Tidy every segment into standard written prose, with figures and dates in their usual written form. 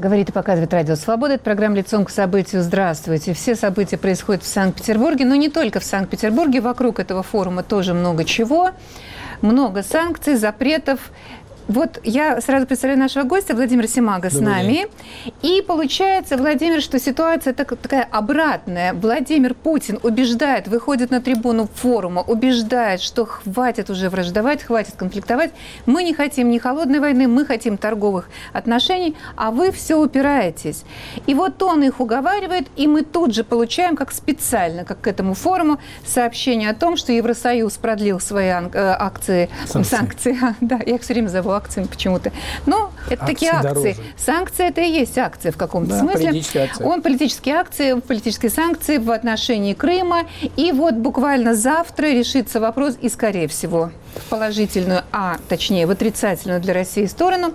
Говорит и показывает Радио Свобода. Это программа «Лицом к событию». Здравствуйте. Все события происходят в Санкт-Петербурге, но не только в Санкт-Петербурге. Вокруг этого форума тоже много чего. Много санкций, запретов. Вот я сразу представляю нашего гостя, Владимира Симага, с нами. И получается, Владимир, что ситуация такая обратная. Владимир Путин убеждает, выходит на трибуну форума, убеждает, что хватит уже враждовать, хватит конфликтовать. Мы не хотим ни холодной войны, мы хотим торговых отношений, а вы все упираетесь. И вот он их уговаривает, и мы тут же получаем, как специально, как к этому форуму, сообщение о том, что Евросоюз продлил свои акции, санкции. Да, я их все время зову акциями почему-то. Но это такие акции. Дороже. Санкции – это и есть акции в каком-то смысле. Он политические акции, политические санкции в отношении Крыма. И вот буквально завтра решится вопрос, и, скорее всего, в положительную, точнее, в отрицательную для России сторону.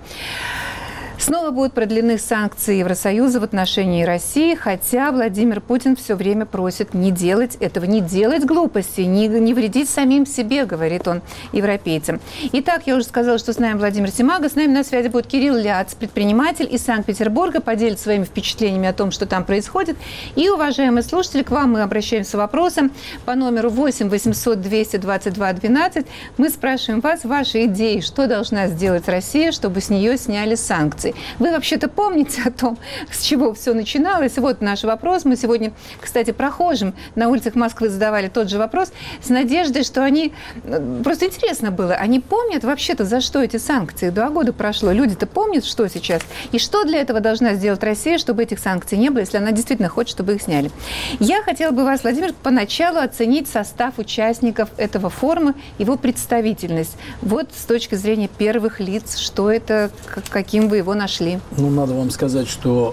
Снова будут продлены санкции Евросоюза в отношении России, хотя Владимир Путин все время просит не делать этого, не делать глупостей, не вредить самим себе, говорит он европейцам. Итак, я уже сказала, что с нами Владимир Симага, с нами на связи будет Кирилл Ляц, предприниматель из Санкт-Петербурга, поделится своими впечатлениями о том, что там происходит. И, уважаемые слушатели, к вам мы обращаемся с вопросом по номеру 8 800 222 12. Мы спрашиваем вас ваши идеи, что должна сделать Россия, чтобы с нее сняли санкции. Вы вообще-то помните о том, с чего все начиналось? Вот наш вопрос. Мы сегодня, кстати, прохожим на улицах Москвы задавали тот же вопрос с надеждой, что они... Просто интересно было, они помнят вообще-то, за что эти санкции? 2 года прошло. Люди-то помнят, что сейчас? И что для этого должна сделать Россия, чтобы этих санкций не было, если она действительно хочет, чтобы их сняли? Я хотела бы вас, Владимир, поначалу оценить состав участников этого форума, его представительность. Вот с точки зрения первых лиц, что это, каким вы его нашли? Ну, надо вам сказать, что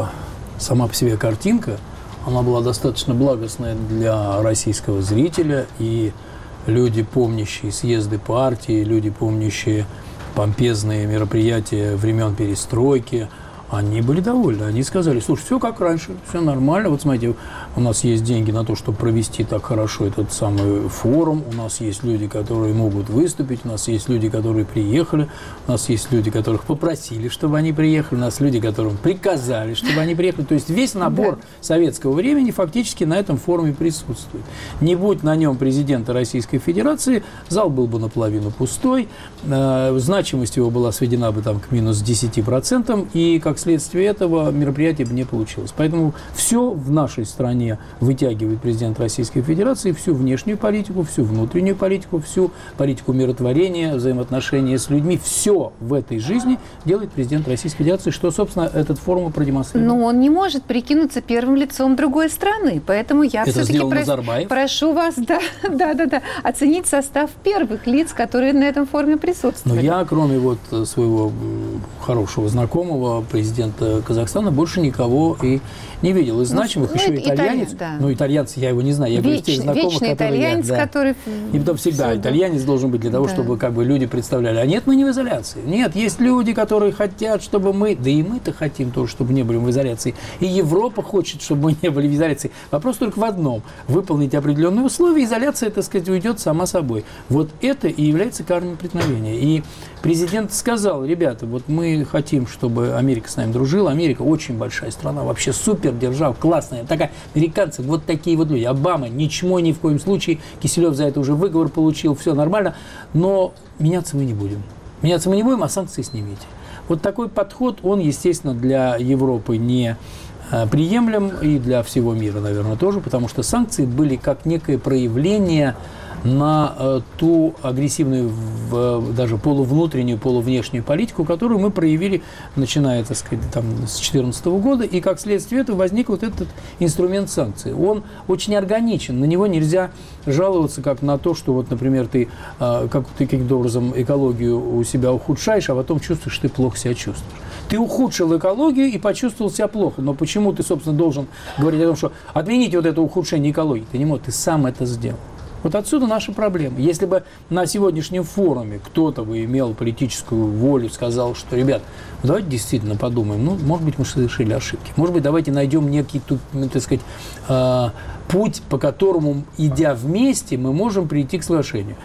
сама по себе картинка, она была достаточно благостная для российского зрителя, и люди, помнящие съезды партии, люди, помнящие помпезные мероприятия времен перестройки, они были довольны. Они сказали: слушай, все как раньше, все нормально. Вот смотрите, у нас есть деньги на то, чтобы провести так хорошо этот самый форум. У нас есть люди, которые могут выступить. У нас есть люди, которые приехали. У нас есть люди, которых попросили, чтобы они приехали. У нас люди, которым приказали, чтобы они приехали. То есть весь набор советского времени фактически на этом форуме присутствует. Не будь на нем президента Российской Федерации, зал был бы наполовину пустой. Значимость его была сведена бы там к минус 10%. И как вследствие этого мероприятие бы не получилось. Поэтому все в нашей стране вытягивает президент Российской Федерации, всю внешнюю политику, всю внутреннюю политику, всю политику миротворения, взаимоотношения с людьми. Все в этой жизни делает президент Российской Федерации, что, собственно, этот форум и продемонстрировал. Но он не может прикинуться первым лицом другой страны. Поэтому я все-таки прошу вас оценить состав первых лиц, которые на этом форуме присутствовали. Но я, кроме вот своего хорошего знакомого, президента Казахстана, больше никого и не видел. Из значимых еще итальянец. Ну, итальянцы, я его не знаю. Я говорю, из тех знакомых, вечный итальянец, который... И потом всегда итальянец должен быть для того, чтобы как бы люди представляли. А нет, мы не в изоляции. Нет, есть люди, которые хотят, чтобы мы... Да и мы-то хотим тоже, чтобы не были в изоляции. И Европа хочет, чтобы мы не были в изоляции. Вопрос только в одном. Выполнить определенные условия, изоляция, так сказать, уйдет сама собой. Вот это и является кармой преткновения. И президент сказал: ребята, вот мы хотим, чтобы Америка с нами дружила. Америка очень большая страна, вообще супер держава, классная. Такая, американцы, вот такие вот люди. Обама, ничего ни в коем случае. Киселев за это уже выговор получил, все нормально. Но меняться мы не будем. Меняться мы не будем, а санкции снимите. Вот такой подход, он, естественно, для Европы не приемлем, и для всего мира, наверное, тоже, потому что санкции были как некое проявление на ту агрессивную, даже полувнутреннюю, полувнешнюю политику, которую мы проявили, начиная, так сказать, там, с 2014 года, и как следствие этого возник вот этот инструмент санкций. Он очень органичен, на него нельзя жаловаться как на то, что, вот, например, ты каким-то образом экологию у себя ухудшаешь, а потом чувствуешь, что ты плохо себя чувствуешь. Ты ухудшил экологию и почувствовал себя плохо, но почему ты, собственно, должен говорить о том, что отмените вот это ухудшение экологии? Ты не можешь, ты сам это сделал. Вот отсюда наша проблема. Если бы на сегодняшнем форуме кто-то бы имел политическую волю, сказал, что, ребят, давайте действительно подумаем, ну, может быть, мы совершили ошибки. Может быть, давайте найдем некий, так сказать, путь, по которому, идя вместе, мы можем прийти к соглашению.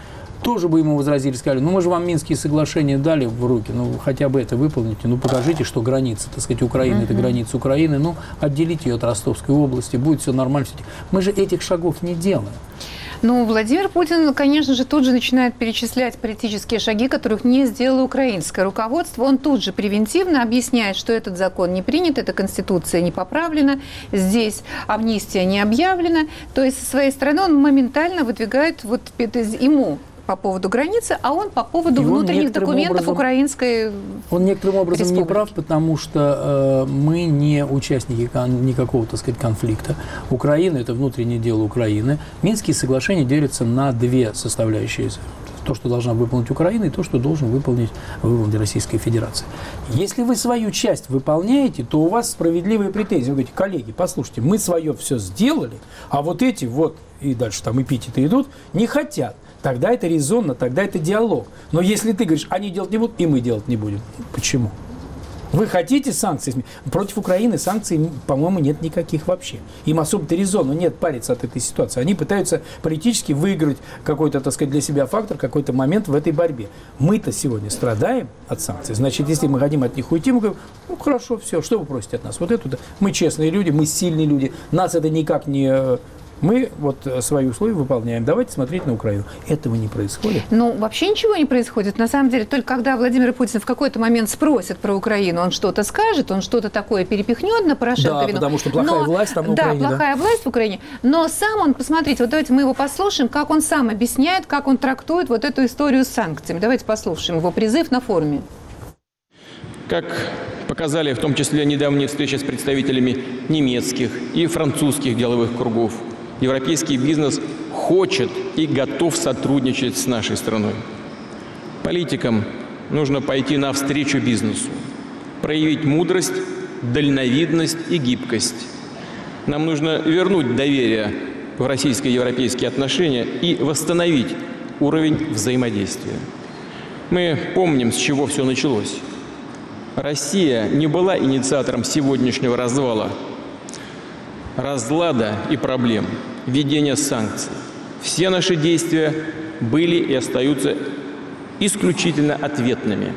тоже бы ему возразили, сказали, ну мы же вам Минские соглашения дали в руки, ну хотя бы это выполните, ну покажите, что граница, так сказать, Украины, это граница Украины, ну отделите ее от Ростовской области, будет все нормально. Мы же этих шагов не делаем. Ну, Владимир Путин, конечно же, тут же начинает перечислять политические шаги, которых не сделало украинское руководство. Он тут же превентивно объясняет, что этот закон не принят, эта конституция не поправлена, здесь амнистия не объявлена. То есть, со своей стороны, он моментально выдвигает вот ему по поводу границы, а он по поводу внутренних документов украинской Он некоторым образом республики. не прав, потому что мы не участники никакого, так сказать, конфликта. Украина – это внутреннее дело Украины. Минские соглашения делятся на две составляющие. То, что должна выполнить Украина, и то, что должен выполнить Российская Федерация. Если вы свою часть выполняете, то у вас справедливые претензии. Вы говорите, коллеги, послушайте, мы свое все сделали, а вот эти вот, и дальше там эпитеты идут, не хотят. Тогда это резонно, тогда это диалог. Но если ты говоришь, они делать не будут, и мы делать не будем. Почему? Вы хотите санкций? Против Украины санкций, по-моему, нет никаких вообще. Им особо-то резона нет париться от этой ситуации. Они пытаются политически выиграть какой-то, так сказать, для себя фактор, какой-то момент в этой борьбе. Мы-то сегодня страдаем от санкций. Значит, если мы хотим от них уйти, мы говорим, ну хорошо, все, что вы просите от нас? Вот это-то. Мы честные люди, мы сильные люди. Нас это никак не... Мы вот свои условия выполняем. Давайте смотреть на Украину. Этого не происходит. Ну, вообще ничего не происходит. На самом деле, только когда Владимир Путин в какой-то момент спросит про Украину, он что-то скажет, он что-то такое перепихнет на Порошенко. Да, потому что плохая власть там на Украине. Да, плохая власть в Украине. Но сам он, посмотрите, вот давайте мы его послушаем, как он сам объясняет, как он трактует вот эту историю с санкциями. Давайте послушаем его призыв на форуме. Как показали в том числе недавние встречи с представителями немецких и французских деловых кругов, европейский бизнес хочет и готов сотрудничать с нашей страной. Политикам нужно пойти навстречу бизнесу, проявить мудрость, дальновидность и гибкость. Нам нужно вернуть доверие в российско-европейские отношения и восстановить уровень взаимодействия. Мы помним, с чего все началось. Россия не была инициатором сегодняшнего развала, разлада и проблем, введения санкций. Все наши действия были и остаются исключительно ответными.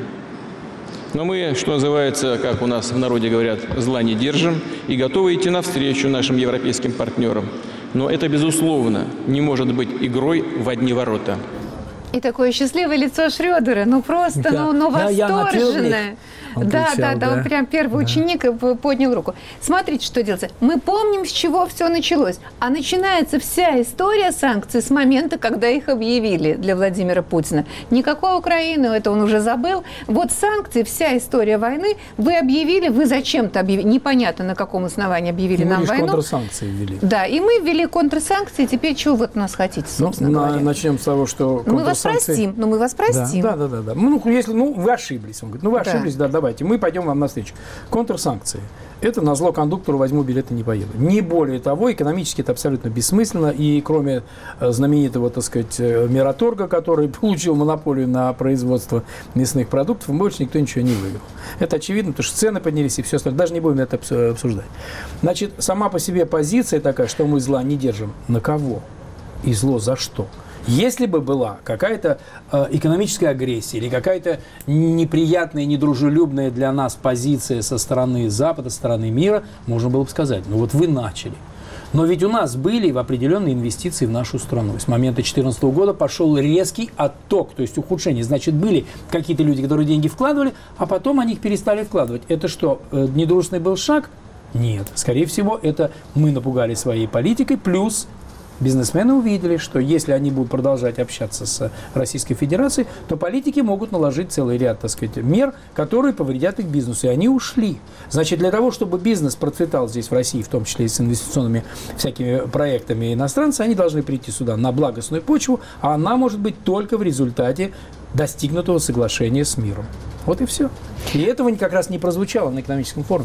Но мы, что называется, как у нас в народе говорят, зла не держим и готовы идти навстречу нашим европейским партнерам. Но это, безусловно, не может быть игрой в одни ворота. И такое счастливое лицо Шрёдера, ну просто, да. ну восторженное. Он Да, кричал, он прям первый ученик поднял руку. Смотрите, что делается. Мы помним, с чего все началось. А начинается вся история санкций с момента, когда их объявили для Владимира Путина. Никакой Украины, это он уже забыл. Вот санкции, вся история войны вы объявили, вы зачем-то объявили. Непонятно, на каком основании объявили нам войну. Мы контрсанкции ввели. Да, и мы ввели контрсанкции. Теперь чего вы от нас хотите, собственно говоря? Начнем с того, что мы вас простим, мы вас простим. Да. Ну, если, вы ошиблись. Он говорит, вы ошиблись, давайте, мы пойдем вам навстречу. Контрсанкции. Это назло кондуктору, возьму билеты, не поеду. Не более того, экономически это абсолютно бессмысленно. И кроме знаменитого, так сказать, Мираторга, который получил монополию на производство мясных продуктов, больше никто ничего не выиграл. Это очевидно, потому что цены поднялись и все остальное. Даже не будем это обсуждать. Значит, сама по себе позиция такая, что мы зла не держим. На кого? И зло за что? Если бы была какая-то экономическая агрессия или какая-то неприятная, недружелюбная для нас позиция со стороны Запада, со стороны мира, можно было бы сказать, ну вот вы начали. Но ведь у нас были определенные инвестиции в нашу страну. С момента 2014 года пошел резкий отток, то есть ухудшение. Значит, были какие-то люди, которые деньги вкладывали, а потом они их перестали вкладывать. Это что, недружественный был шаг? Нет. Скорее всего, это мы напугали своей политикой, плюс... Бизнесмены увидели, что если они будут продолжать общаться с Российской Федерацией, то политики могут наложить целый ряд, так сказать, мер, которые повредят их бизнесу. И они ушли. Значит, для того, чтобы бизнес процветал здесь, в России, в том числе и с инвестиционными всякими проектами иностранцев, они должны прийти сюда на благостную почву, а она может быть только в результате достигнутого соглашения с миром. Вот и все. И этого как раз не прозвучало на экономическом форуме.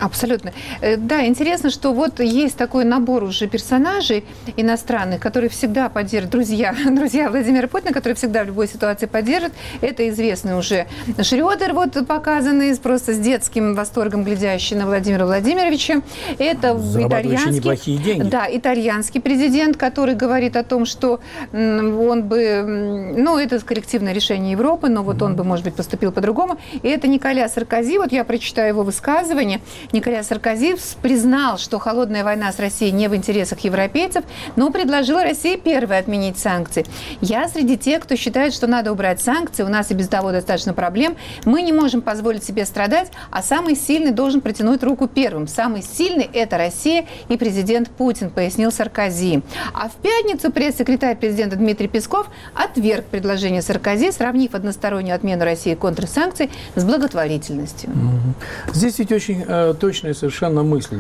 Абсолютно. Да, интересно, что вот есть такой набор уже персонажей иностранных, которые всегда поддерживают, друзья Владимира Путина, которые всегда в любой ситуации поддержат. Это известный уже Шрёдер, вот показанный, просто с детским восторгом глядящий на Владимира Владимировича. Это неплохие деньги. Да, итальянский президент, который говорит о том, что он бы, ну, это коллективное решение Европы, но вот он бы, может быть, поступил по-другому. И это Николя Саркози, вот я прочитаю его высказывание. Николя Саркози признал, что холодная война с Россией не в интересах европейцев, но предложил России первой отменить санкции. Я среди тех, кто считает, что надо убрать санкции, у нас и без того достаточно проблем, мы не можем позволить себе страдать, а самый сильный должен протянуть руку первым. Самый сильный – это Россия и президент Путин, пояснил Саркози. А в пятницу пресс-секретарь президента Дмитрий Песков отверг предложение Саркози, сравнив одностороннюю отмену России контрсанкций с благотворительностью. Здесь ведь очень точная совершенно мысль.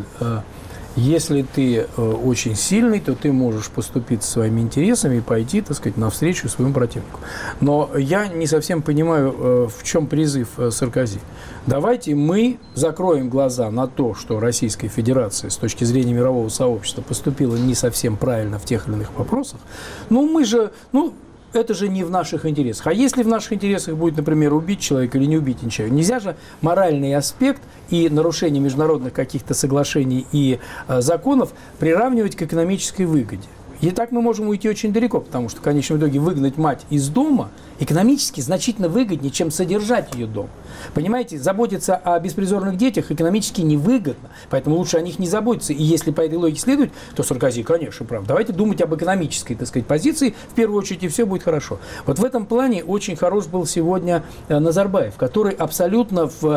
Если ты очень сильный, то ты можешь поступить своими интересами и пойти, так сказать, навстречу своему противнику. Но я не совсем понимаю, в чем призыв Саркози. Давайте мы закроем глаза на то, что Российская Федерация с точки зрения мирового сообщества поступила не совсем правильно в тех или иных вопросах. Ну, мы же... это же не в наших интересах. А если в наших интересах будет, например, убить человека или не убить ничего, нельзя же моральный аспект и нарушение международных каких-то соглашений и законов приравнивать к экономической выгоде. И так мы можем уйти очень далеко, потому что в конечном итоге выгнать мать из дома экономически значительно выгоднее, чем содержать ее дом. Понимаете, заботиться о беспризорных детях экономически невыгодно, поэтому лучше о них не заботиться. И если по этой логике следует, то Саркози, конечно, прав. Давайте думать об экономической, так сказать, позиции в первую очередь, и все будет хорошо. Вот в этом плане очень хорош был сегодня Назарбаев, который абсолютно в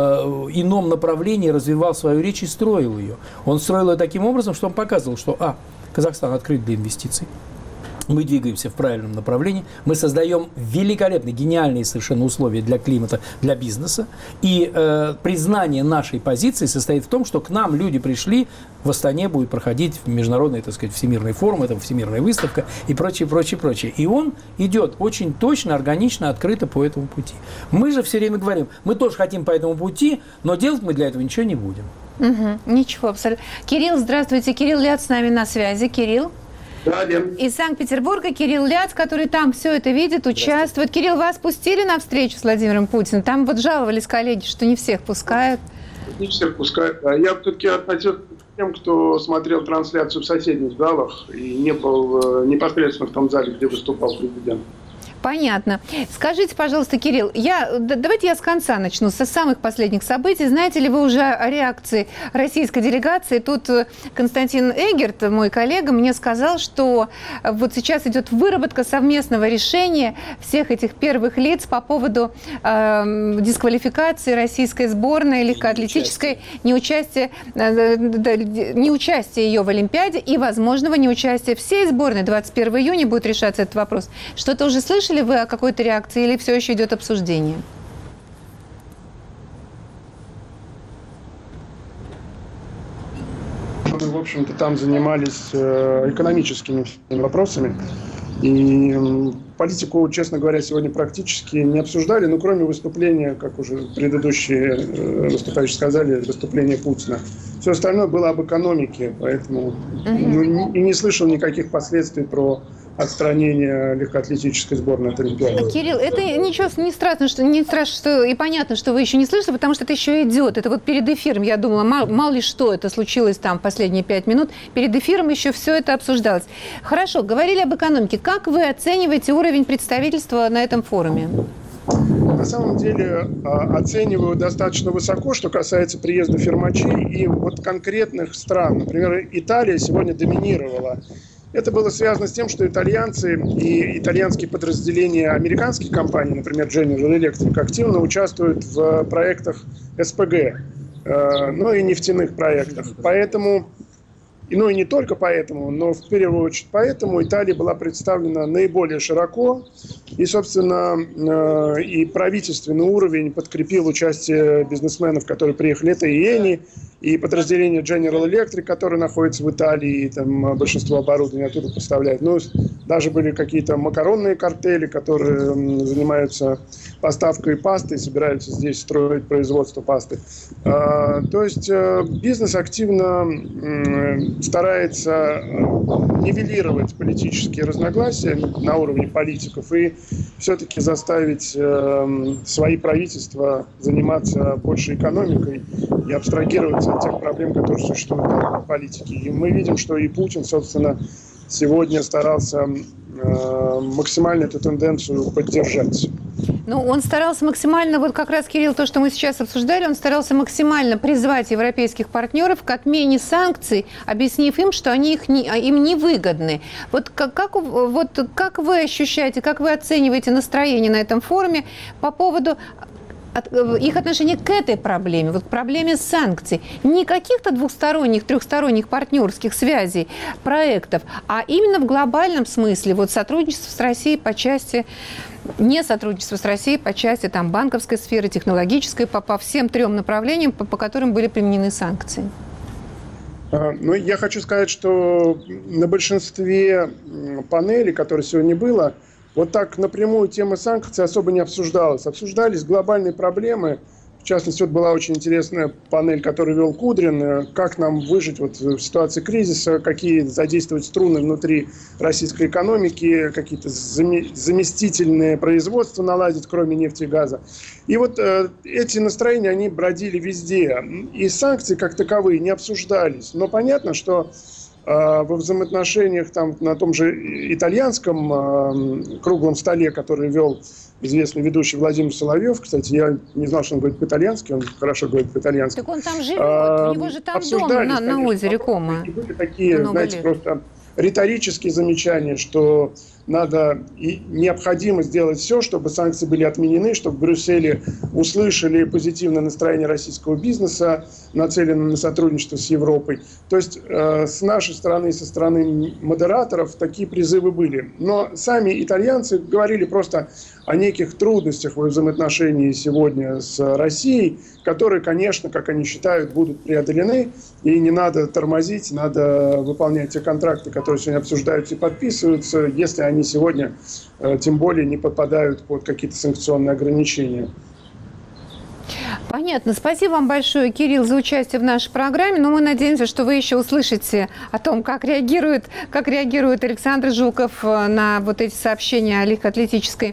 ином направлении развивал свою речь и строил ее. Он строил ее таким образом, что он показывал, что Казахстан открыт для инвестиций. Мы двигаемся в правильном направлении, мы создаем великолепные, гениальные совершенно условия для климата, для бизнеса. И признание нашей позиции состоит в том, что к нам люди пришли, в Астане будет проходить международный, так сказать, всемирный форум, это всемирная выставка и прочее, прочее, прочее. И он идет очень точно, органично, открыто по этому пути. Мы же все время говорим, мы тоже хотим по этому пути, но делать мы для этого ничего не будем. Ничего, абсолютно. Кирилл, здравствуйте. Кирилл Ляц с нами на связи. Кирилл. Да, Лен. Из Санкт-Петербурга Кирилл Ляц, который там все это видит, участвует. Кирилл, вас пустили на встречу с Владимиром Путиным? Там вот жаловались коллеги, что не всех пускают. Не всех пускают. Я все-таки относился к тем, кто смотрел трансляцию в соседних залах и не был непосредственно в том зале, где выступал президент. Понятно. Скажите, пожалуйста, Кирилл, давайте я с конца начну, со самых последних событий. Знаете ли вы уже о реакции российской делегации? Тут Константин Эггерт, мой коллега, мне сказал, что вот сейчас идет выработка совместного решения всех этих первых лиц по поводу дисквалификации российской сборной легкоатлетической, неучастия ее в Олимпиаде и возможного неучастия всей сборной. 21 июня будет решаться этот вопрос. Что-то уже слышали вы о какой-то реакции или все еще идет обсуждение? Мы, в общем-то, там занимались экономическими вопросами. И политику, честно говоря, сегодня практически не обсуждали, но кроме выступления, как уже предыдущие выступающие сказали, выступления Путина. Все остальное было об экономике, поэтому и не слышал никаких последствий про отстранение легкоатлетической сборной от Олимпиады. Кирилл, это ничего не страшно, что и понятно, что вы еще не слышали, потому что это еще идет. Это вот перед эфиром, я думала, мало ли что это случилось там последние 5 минут. Перед эфиром еще все это обсуждалось. Хорошо, говорили об экономике. Как вы оцениваете уровень представительства на этом форуме? На самом деле оцениваю достаточно высоко, что касается приезда фирмачей и вот конкретных стран. Например, Италия сегодня доминировала. Это было связано с тем, что итальянцы и итальянские подразделения американских компаний, например, General Electric, активно участвуют в проектах СПГ, ну и нефтяных проектах. Поэтому ну и не только поэтому, но в первую очередь поэтому Италия была представлена наиболее широко. И, собственно, и правительственный уровень подкрепил участие бизнесменов, которые приехали. Это и Eni, и подразделение General Electric, которое находится в Италии, и там большинство оборудования оттуда поставляют. Ну, даже были какие-то макаронные картели, которые занимаются поставкой пасты и собираются здесь строить производство пасты. То есть бизнес активно старается нивелировать политические разногласия на уровне политиков и все-таки заставить свои правительства заниматься больше экономикой и абстрагироваться от тех проблем, которые существуют в политике. И мы видим, что и Путин, собственно, сегодня старался максимально эту тенденцию поддержать. Ну, он старался максимально, вот как раз, Кирилл, то, что мы сейчас обсуждали, он старался максимально призвать европейских партнеров к отмене санкций, объяснив им, что они им не выгодны. Вот как вы ощущаете, как вы оцениваете настроение на этом форуме по поводу их отношение к этой проблеме, вот к проблеме санкций, не каких-то двухсторонних, трехсторонних партнерских связей, проектов, а именно в глобальном смысле, вот сотрудничество с Россией по части, не сотрудничество с Россией по части там, банковской сферы, технологической, по всем трем направлениям, по которым были применены санкции? Ну, я хочу сказать, что на большинстве панелей, которые сегодня было, вот так напрямую тема санкций особо не обсуждалась. Обсуждались глобальные проблемы. В частности, вот была очень интересная панель, которую вел Кудрин. Как нам выжить вот в ситуации кризиса, какие задействовать струны внутри российской экономики, какие-то заместительные производства наладить, кроме нефти и газа. И вот эти настроения, они бродили везде. И санкции как таковые не обсуждались. Но понятно, что во взаимоотношениях там, на том же итальянском круглом столе, который вел известный ведущий Владимир Соловьев, кстати, я не знал, что он говорит по-итальянски, он хорошо говорит по-итальянски. Так он там живет, у него же там дом на озере Кома. Были такие, знаете, просто риторические замечания, что надо и необходимо сделать все, чтобы санкции были отменены, чтобы в Брюсселе услышали позитивное настроение российского бизнеса, нацеленное на сотрудничество с Европой. То есть с нашей стороны, со стороны модераторов такие призывы были. Но сами итальянцы говорили просто о неких трудностях в взаимоотношении сегодня с Россией, которые, конечно, как они считают, будут преодолены. И не надо тормозить, надо выполнять те контракты, которые сегодня обсуждаются и подписываются, если они сегодня тем более не подпадают под какие-то санкционные ограничения. Понятно. Спасибо вам большое, Кирилл, за участие в нашей программе. Но мы надеемся, что вы еще услышите о том, как реагирует Александр Жуков на вот эти сообщения о легкоатлетической,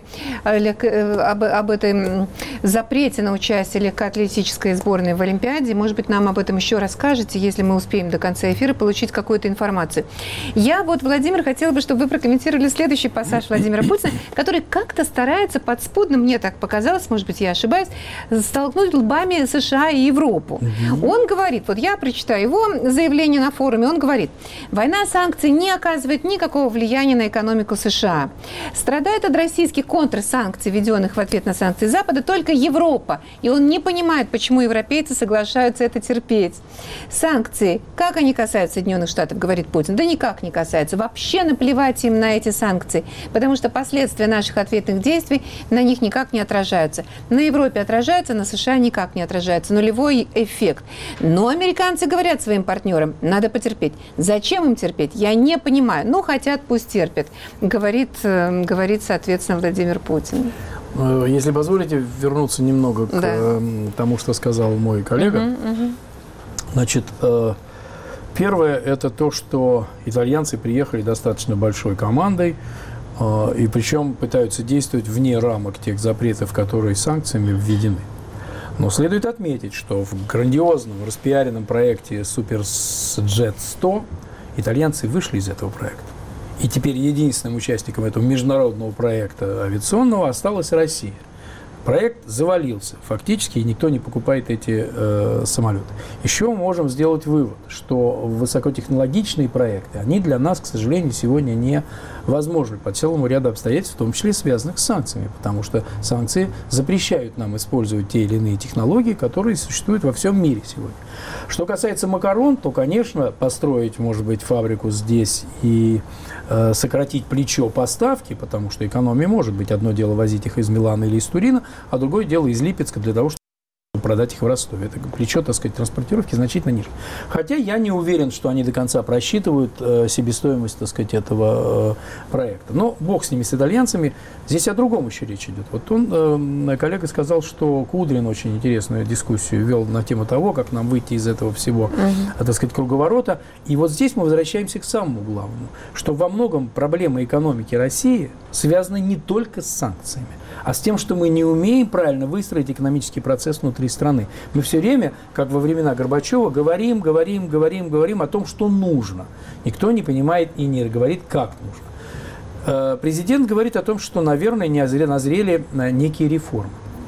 об этом запрете на участие легкоатлетической сборной в Олимпиаде. Может быть, нам об этом еще расскажете, если мы успеем до конца эфира получить какую-то информацию. Я вот, Владимир, хотела бы, чтобы вы прокомментировали следующий пассаж Владимира Путина, который как-то старается подспудно, мне так показалось, может быть, я ошибаюсь, столкнуть лбами США и Европу. Он говорит, вот я прочитаю его заявление на форуме, он говорит, война санкций не оказывает никакого влияния на экономику США. Страдает от российских контрсанкций, введенных в ответ на санкции Запада, только Европа. И он не понимает, почему европейцы соглашаются это терпеть. Санкции, как они касаются Соединенных Штатов, говорит Путин, да никак не касаются. Вообще наплевать им на эти санкции, потому что последствия наших ответных действий на них никак не отражаются. На Европе отражаются, на США никак не отражается. Нулевой эффект. Но американцы говорят своим партнерам, надо потерпеть. Зачем им терпеть? Я не понимаю. Ну, хотят, пусть терпят. Говорит, соответственно, Владимир Путин. Если позволите вернуться немного к тому, что сказал мой коллега. Значит, первое, это то, что итальянцы приехали достаточно большой командой, и причем пытаются действовать вне рамок тех запретов, которые санкциями введены. Но следует отметить, что в грандиозном, распиаренном проекте Superjet 100 итальянцы вышли из этого проекта. И теперь единственным участником этого международного проекта авиационного осталась Россия. Проект завалился фактически, и никто не покупает эти самолеты. Еще мы можем сделать вывод, что высокотехнологичные проекты, они для нас, к сожалению, сегодня не возможны по целому ряду обстоятельств, в том числе связанных с санкциями, потому что санкции запрещают нам использовать те или иные технологии, которые существуют во всем мире сегодня. Что касается макарон, то, конечно, построить, может быть, фабрику здесь и сократить плечо поставки, потому что экономия может быть. Одно дело возить их из Милана или из Турина, а другое дело из Липецка для того, чтобы продать их в Ростове. Это плечо, так сказать, транспортировки значительно ниже. Хотя я не уверен, что они до конца просчитывают себестоимость, так сказать, этого проекта. Но бог с ними, с итальянцами. Здесь о другом еще речь идет. Вот он, коллега, сказал, что Кудрин очень интересную дискуссию вел на тему того, как нам выйти из этого всего, так сказать, круговорота. И вот здесь мы возвращаемся к самому главному, что во многом проблемы экономики России связаны не только с санкциями, а с тем, что мы не умеем правильно выстроить экономический процесс внутри страны. Мы все время, как во времена Горбачева, говорим о том, что нужно. Никто не понимает и не говорит, как нужно. Президент говорит о том, что, наверное, назрели некие реформы.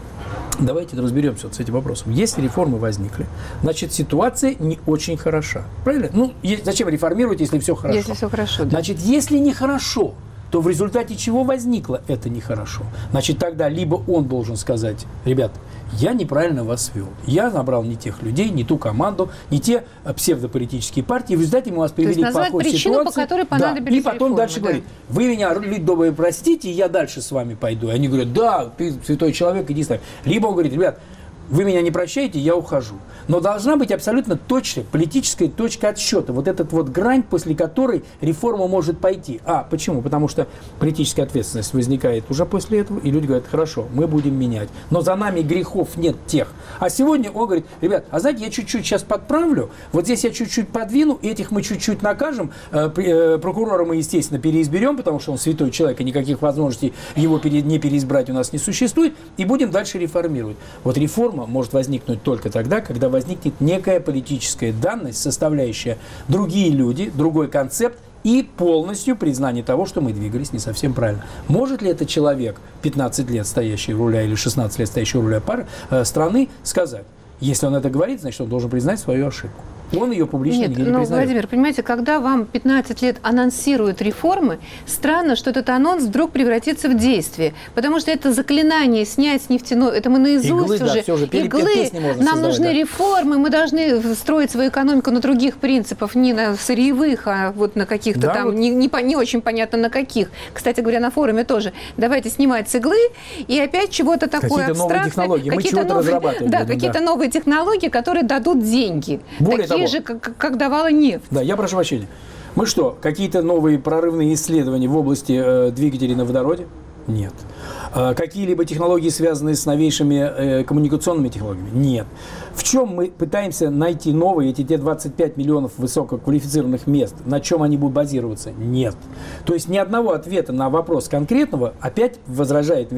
Давайте разберемся с этим вопросом. Если реформы возникли, значит, ситуация не очень хороша. Правильно? Ну, зачем реформировать, если все хорошо? Если все хорошо, да. Значит, если нехорошо, то в результате чего возникло это нехорошо? Значит, тогда либо он должен сказать: ребят, я неправильно вас вел, я набрал не тех людей, не ту команду, не те псевдополитические партии, в результате мы вас привели к плохой причину, ситуации. по которой понадобились и потом реформы, дальше говорит: вы меня, люди добрые, простите, я дальше с вами пойду. И они говорят: да, ты святой человек, иди с нами. Либо он говорит: ребят, вы меня не прощаете, я ухожу. Но должна быть абсолютно точная политическая точка отсчета. Вот этот вот грань, после которой реформа может пойти. Почему? Потому что политическая ответственность возникает уже после этого, и люди говорят: хорошо, мы будем менять. Но за нами грехов нет тех. А сегодня он говорит: ребят, знаете, я чуть-чуть сейчас подправлю, вот здесь я чуть-чуть подвину, этих мы чуть-чуть накажем, прокурора мы, естественно, переизберем, потому что он святой человек, и никаких возможностей его не переизбрать у нас не существует, и будем дальше реформировать. Вот реформа может возникнуть только тогда, когда возникнет некая политическая данность, составляющая другие люди, другой концепт и полностью признание того, что мы двигались не совсем правильно. Может ли этот человек, 15 лет стоящий у руля или 16 лет стоящий у руля страны, сказать? Если он это говорит, значит, он должен признать свою ошибку. Он ее публично не признает. Владимир, понимаете, когда вам 15 лет анонсируют реформы, странно, что этот анонс вдруг превратится в действие. Потому что это заклинание снять с нефтяной, это мы наизусть иглы. Нам нужны реформы, мы должны строить свою экономику на других принципах, не на сырьевых, а вот на каких-то не очень понятно на каких. Кстати говоря, на форуме тоже. Давайте снимать с иглы и опять чего-то такое абстрактное. Какие-то новые технологии, мы чего-то разрабатываем. Да, какие-то новые технологии, которые дадут деньги. Более того, же, как давала нефть. Да, я прошу прощения. Мы что, какие-то новые прорывные исследования в области двигателей на водороде? Нет. Какие-либо технологии, связанные с новейшими коммуникационными технологиями? Нет. В чем мы пытаемся найти новые, те 25 миллионов высококвалифицированных мест? На чем они будут базироваться? Нет. То есть ни одного ответа на вопрос конкретного опять возвращает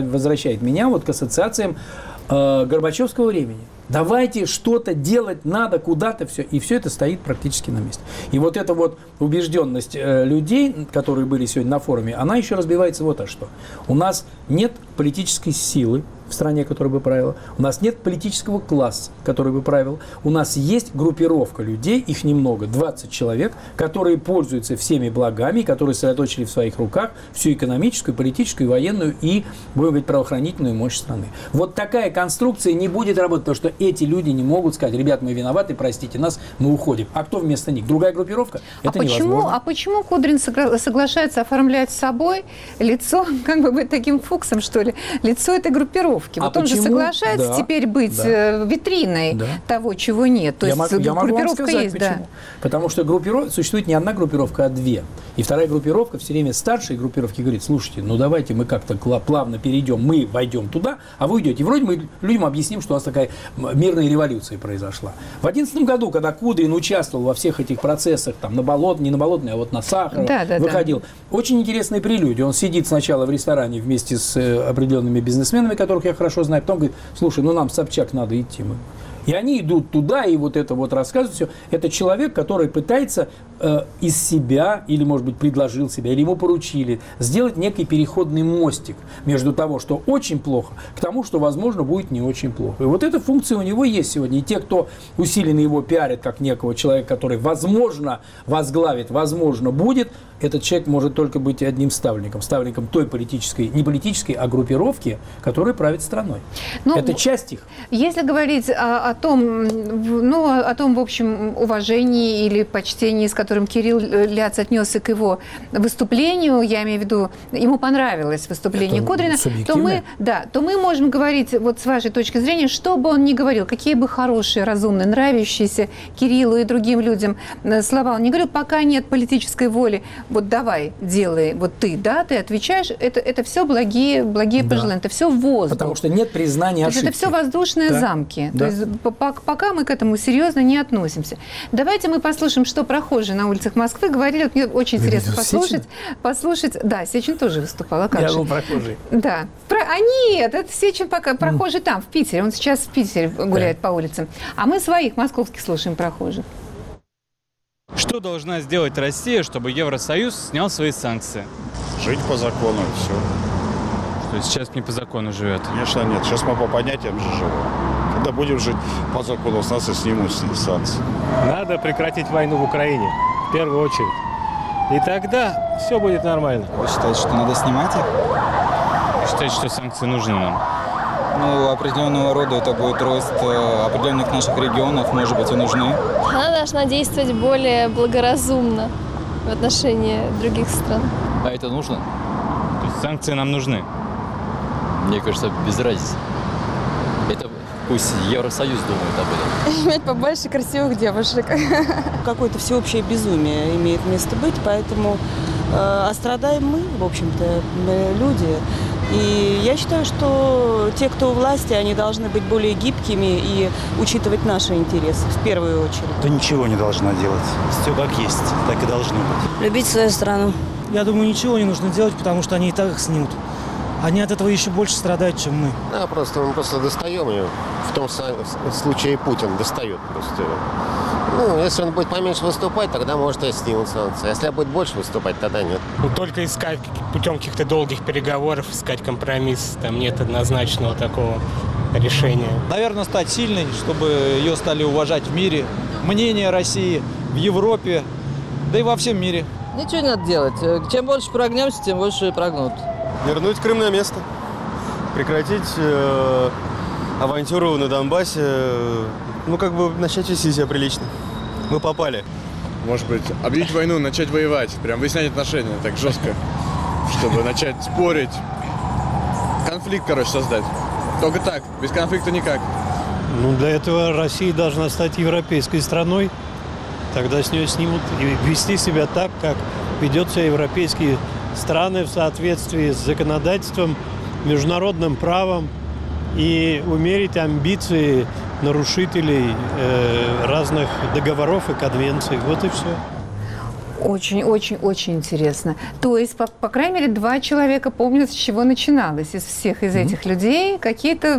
меня вот к ассоциациям Горбачевского времени. Давайте что-то делать надо, куда-то все. И все это стоит практически на месте. И вот эта вот убежденность людей, которые были сегодня на форуме, она еще разбивается вот о что. У нас нет политической силы в стране, которая бы правила. У нас нет политического класса, который бы правил. У нас есть группировка людей, их немного, 20 человек, которые пользуются всеми благами, которые сосредоточили в своих руках всю экономическую, политическую, военную и, будем говорить, правоохранительную мощь страны. Вот такая конструкция не будет работать, потому что эти люди не могут сказать: ребят, мы виноваты, простите нас, мы уходим. А кто вместо них? Другая группировка? Это невозможно. Почему Кудрин соглашается оформлять с собой лицо, как бы быть таким Фуксом, что ли, лицо этой группировки? Вот он же соглашается теперь быть витриной того, чего нет. То есть группировка есть, почему. Потому что существует не одна группировка, а две. И вторая группировка все время старшей группировки говорит: слушайте, ну давайте мы как-то плавно перейдем, мы войдем туда, а вы уйдете. И вроде мы людям объясним, что у нас такая мирная революция произошла. В 2011 году, когда Кудрин участвовал во всех этих процессах, там на Болотной, не на Болотной, а вот на Сахарова, выходил. Очень интересная прелюдия. Он сидит сначала в ресторане вместе с определенными бизнесменами, которых я хорошо знаю, потом говорит: слушай, ну нам Собчак надо идти. И они идут туда, и вот это вот рассказывают все. Это человек, который пытается из себя, или, может быть, предложил себя, или ему поручили, сделать некий переходный мостик между того, что очень плохо, к тому, что, возможно, будет не очень плохо. И вот эта функция у него есть сегодня. И те, кто усиленно его пиарит, как некого человека, который, возможно, возглавит, возможно, будет, этот человек может только быть одним ставленником той политической, не политической, а группировки, которая правит страной. Но это часть их. Если говорить о том, в общем, уважении или почтении, с которым Кирилл Ляц отнесся к его выступлению, я имею в виду, ему понравилось выступление Кудрина, то мы можем говорить, вот с вашей точки зрения, что бы он ни говорил, какие бы хорошие, разумные, нравящиеся Кириллу и другим людям слова он не говорил, пока нет политической воли, вот давай, делай, вот ты отвечаешь, это все благие пожелания, это все воздух. Потому что нет признания ошибки. Это все воздушные замки. Да. То есть пока мы к этому серьезно не относимся. Давайте мы послушаем, что прохожие на улицах Москвы говорили. Вот мне очень интересно послушать. Да, Сечин тоже выступал. А как Я же? был прохожий. Да. Нет, это Сечин пока прохожий там, в Питере. Он сейчас в Питере гуляет по улицам. А мы своих московских слушаем прохожих. Что должна сделать Россия, чтобы Евросоюз снял свои санкции? Жить по закону и все. То есть сейчас не по закону живет? Конечно, нет. Сейчас мы по понятиям же живем. Когда будем жить по закону, с нас и снимут санкции. Надо прекратить войну в Украине, в первую очередь. И тогда все будет нормально. Вы считаете, что надо снимать их? Считаете, что санкции нужны нам? Ну, определенного рода это будет рост определенных наших регионов, может быть, и нужны. Она должна действовать более благоразумно в отношении других стран. А это нужно? То есть санкции нам нужны? Мне кажется, без разницы. Это пусть Евросоюз думает об этом. Иметь побольше красивых девушек. Какое-то всеобщее безумие имеет место быть, поэтому страдаем мы, в общем-то, люди. И я считаю, что те, кто у власти, они должны быть более гибкими и учитывать наши интересы в первую очередь. Да ничего не должна делать. Все как есть, так и должно быть. Любить свою страну. Я думаю, ничего не нужно делать, потому что они и так их снимут. Они от этого еще больше страдают, чем мы. Да, мы просто достаем ее. В том случае Путин достает просто. Ну, если он будет поменьше выступать, тогда, может, и снимут санкции. Если будет больше выступать, тогда нет. Только искать путем каких-то долгих переговоров, искать компромисс. Там нет однозначного такого решения. Наверное, стать сильной, чтобы ее стали уважать в мире. Мнение России в Европе, да и во всем мире. Ничего не надо делать. Чем больше прогнемся, тем больше прогнут. Вернуть Крым на место. Прекратить авантюру на Донбассе. Начать вести себя прилично. Мы попали. Может быть, объявить войну, начать воевать. Прям выяснять отношения так жестко. Чтобы начать спорить. Конфликт, создать. Только так. Без конфликта никак. Для этого Россия должна стать европейской страной. Тогда с нее снимут и вести себя так, как ведут себя европейские страны в соответствии с законодательством, международным правом и умерить амбиции нарушителей разных договоров и конвенций. Вот и все. Очень интересно. То есть, по крайней мере, 2 человека помнят, с чего начиналось. Из всех этих людей какие-то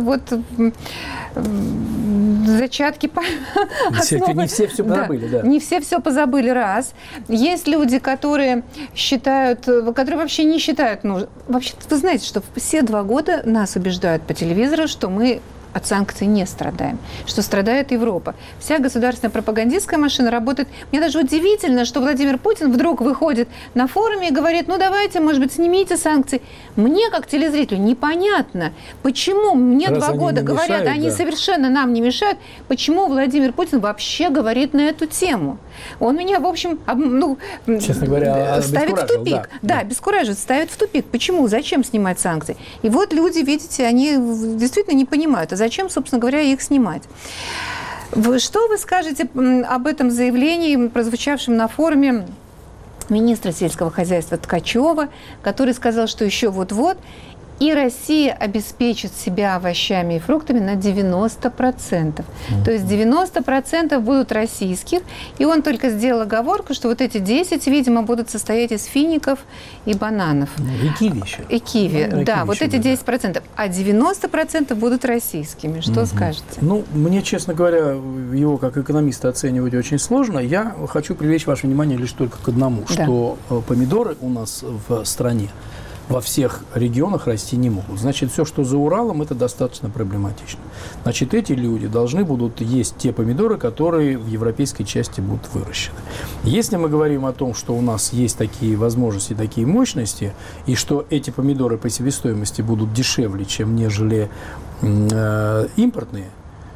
зачатки основы. Не все позабыли, да. Не все позабыли, раз. Есть люди, которые вообще не считают нужным. Вообще, вы знаете, что все 2 года нас убеждают по телевизору, что мы от санкций не страдаем, что страдает Европа. Вся государственная пропагандистская машина работает. Мне даже удивительно, что Владимир Путин вдруг выходит на форуме и говорит, давайте, может быть, снимите санкции. Мне, как телезрителю, непонятно, почему мне 2 года говорят, они совершенно нам не мешают, почему Владимир Путин вообще говорит на эту тему. Он меня, в общем, честно говоря, ставит в тупик. Да, обескураживает, ставит в тупик. Почему? Зачем снимать санкции? И вот люди, видите, они действительно не понимают, а зачем, собственно говоря, их снимать. Что вы скажете об этом заявлении, прозвучавшем на форуме министра сельского хозяйства Ткачева, который сказал, что еще вот-вот И Россия обеспечит себя овощами и фруктами на 90%. То есть 90% будут российских. И он только сделал оговорку, что вот эти 10, видимо, будут состоять из фиников и бананов. И киви еще. И киви, Ну, да, киви вот еще, эти 10%. А 90% будут российскими. Что скажете? Ну, мне, честно говоря, его как экономиста оценивать очень сложно. Я хочу привлечь ваше внимание лишь только к одному, Да. что помидоры у нас в стране во всех регионах расти не могут. Значит, все, что за Уралом, это достаточно проблематично. Значит, эти люди должны будут есть те помидоры, которые в европейской части будут выращены. Если мы говорим о том, что у нас есть такие возможности, такие мощности, и что эти помидоры по себестоимости будут дешевле, чем нежели импортные,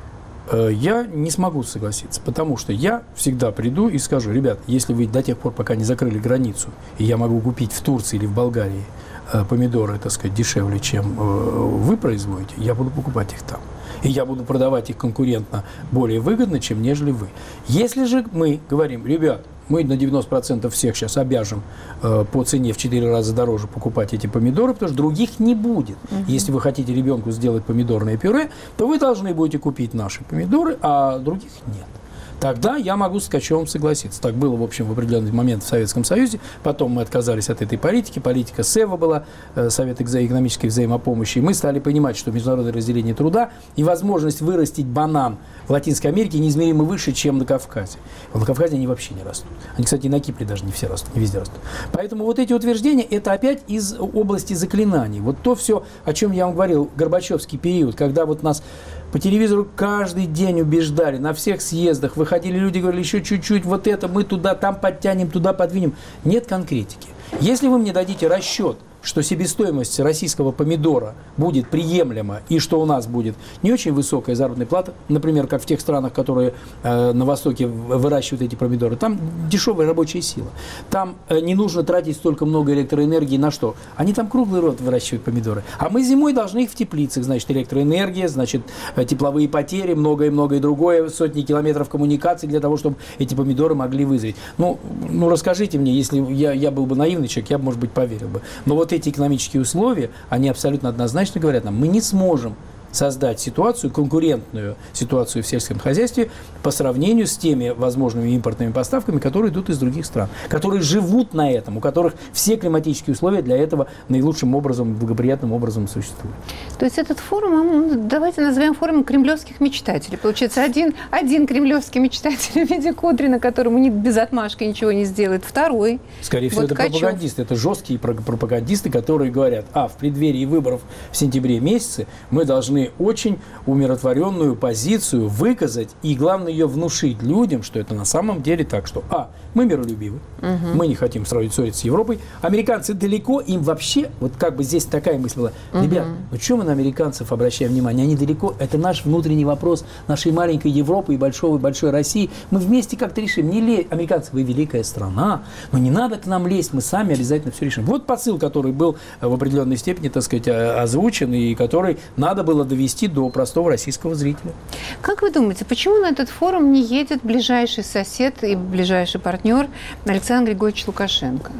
я не смогу согласиться, потому что я всегда приду и скажу: ребят, если вы до тех пор, пока не закрыли границу, и я могу купить в Турции или в Болгарии помидоры, так сказать, дешевле, чем вы производите, я буду покупать их там. И я буду продавать их конкурентно более выгодно, чем нежели вы. Если же мы говорим: ребят, мы на 90% всех сейчас обяжем по цене в 4 раза дороже покупать эти помидоры, потому что других не будет. Если вы хотите ребенку сделать помидорное пюре, то вы должны будете купить наши помидоры, а других нет. Тогда я могу с Ткачевым согласиться. Так было, в общем, в определенный момент в Советском Союзе. Потом мы отказались от этой политики. Политика СЭВа была, Совет экономической взаимопомощи. И мы стали понимать, что международное разделение труда и возможность вырастить банан в Латинской Америке неизмеримо выше, чем на Кавказе. На Кавказе они вообще не растут. Они, кстати, и на Кипре даже не все растут, не везде растут. Поэтому вот эти утверждения, это опять из области заклинаний. Вот то все, о чем я вам говорил, Горбачевский период, когда вот нас по телевизору каждый день убеждали, на всех съездах выходили люди, говорили: еще чуть-чуть, вот это мы туда, там подтянем, туда подвинем. Нет конкретики. Если вы мне дадите расчет, что себестоимость российского помидора будет приемлема и что у нас будет не очень высокая заработная плата, например, как в тех странах, которые на Востоке выращивают эти помидоры, там дешевая рабочая сила. Там не нужно тратить столько много электроэнергии на что? Они там круглый год выращивают помидоры. А мы зимой должны их в теплицах. Значит, электроэнергия, значит, тепловые потери, многое-многое другое, сотни километров коммуникаций для того, чтобы эти помидоры могли вызреть. Ну расскажите мне, если я был бы наивный человек, я бы, может быть, поверил бы. Но вот эти экономические условия, они абсолютно однозначно говорят нам: мы не сможем создать ситуацию, конкурентную ситуацию в сельском хозяйстве по сравнению с теми возможными импортными поставками, которые идут из других стран, которые живут на этом, у которых все климатические условия для этого наилучшим образом, благоприятным образом существуют. То есть этот форум, давайте назовем форумом кремлевских мечтателей. Получается, один кремлевский мечтатель в виде Кудрина, которому без отмашки ничего не сделает, второй. Скорее всего, это Ткачев. пропагандисты, это жесткие пропагандисты, которые говорят: в преддверии выборов в сентябре месяце мы должны очень умиротворенную позицию выказать и, главное, ее внушить людям, что это на самом деле так, что мы миролюбивы, мы не хотим ссориться с Европой, американцы далеко, им вообще, вот как бы здесь такая мысль была: ребят, ну что мы на американцев обращаем внимание, они далеко, это наш внутренний вопрос нашей маленькой Европы и большой России, мы вместе как-то решим, американцы, вы великая страна, но не надо к нам лезть, мы сами обязательно все решим. Вот посыл, который был в определенной степени, так сказать, озвучен, и который надо было довести до простого российского зрителя. Как вы думаете, почему на этот форум не едет ближайший сосед и ближайший партнер Александр Григорьевич Лукашенко?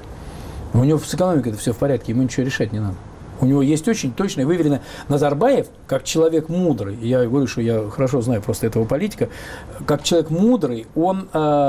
У него с экономикой это все в порядке, ему ничего решать не надо. У него есть очень точно и выверено. Назарбаев, как человек мудрый, я говорю, что я хорошо знаю просто этого политика, как человек мудрый, он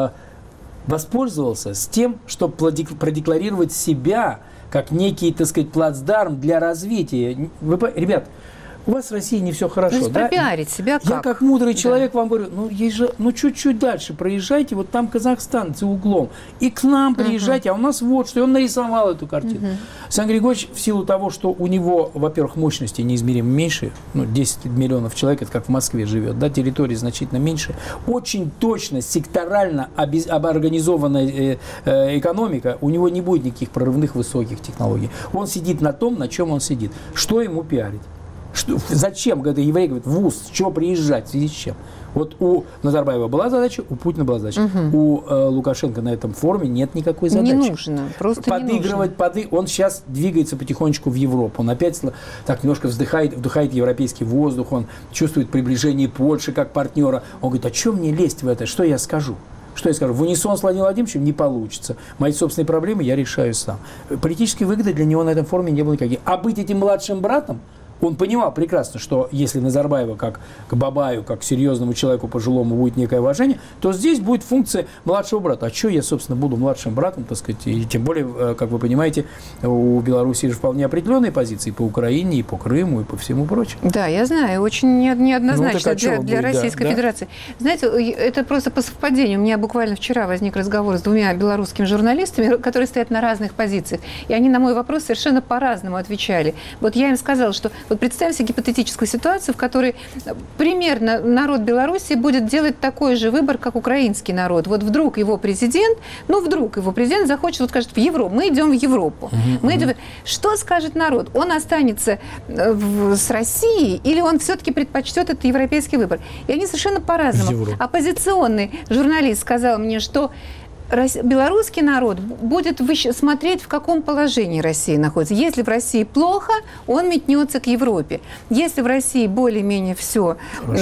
воспользовался с тем, чтобы продекларировать себя как некий, так сказать, плацдарм для развития. Ребят, у вас в России не все хорошо, то есть да? пропиарить себя как? Я как мудрый человек вам говорю, чуть-чуть дальше проезжайте, вот там Казахстан за углом, и к нам приезжайте, а у нас вот что, и он нарисовал эту картину. Александр Григорьевич, в силу того, что у него, во-первых, мощности неизмеримо меньше, 10 миллионов человек, это как в Москве живет, да, территории значительно меньше, очень точно, секторально организованная экономика, у него не будет никаких прорывных высоких технологий. Он сидит на том, на чем он сидит. Что ему пиарить? Зачем, когда еврей говорит, в ВУЗ, с чего приезжать, в связи с чем? Вот у Назарбаева была задача, у Путина была задача. У Лукашенко на этом форуме нет никакой задачи. Не нужно, просто подыгрывать, не нужно. Он сейчас двигается потихонечку в Европу. Он опять так немножко вдыхает европейский воздух, он чувствует приближение Польши как партнера. Он говорит: а что мне лезть в это, что я скажу? Что я скажу? В унисон с Владимиром Владимировичем не получится. Мои собственные проблемы я решаю сам. Политической выгоды для него на этом форуме не было никаких. А быть этим младшим братом, он понимал прекрасно, что если Назарбаева как к Бабаю, как к серьезному человеку пожилому будет некое уважение, то здесь будет функция младшего брата. А что я, собственно, буду младшим братом, так сказать, и тем более, как вы понимаете, у Беларуси же вполне определенные позиции по Украине, и по Крыму, и по всему прочему. Да, я знаю, очень неоднозначно для Российской да, Федерации. Знаете, это просто по совпадению. У меня буквально вчера возник разговор с двумя белорусскими журналистами, которые стоят на разных позициях, и они на мой вопрос совершенно по-разному отвечали. Вот я им сказала, что вот представим себе гипотетическую ситуацию, в которой примерно народ Беларуси будет делать такой же выбор, как украинский народ. Вот вдруг его президент захочет, вот скажет, в Европу, мы идем в Европу. Что скажет народ? Он останется с Россией или он все-таки предпочтет этот европейский выбор? И они совершенно по-разному. Оппозиционный журналист сказал мне, что белорусский народ будет смотреть, в каком положении Россия находится. Если в России плохо, он метнется к Европе. Если в России более-менее все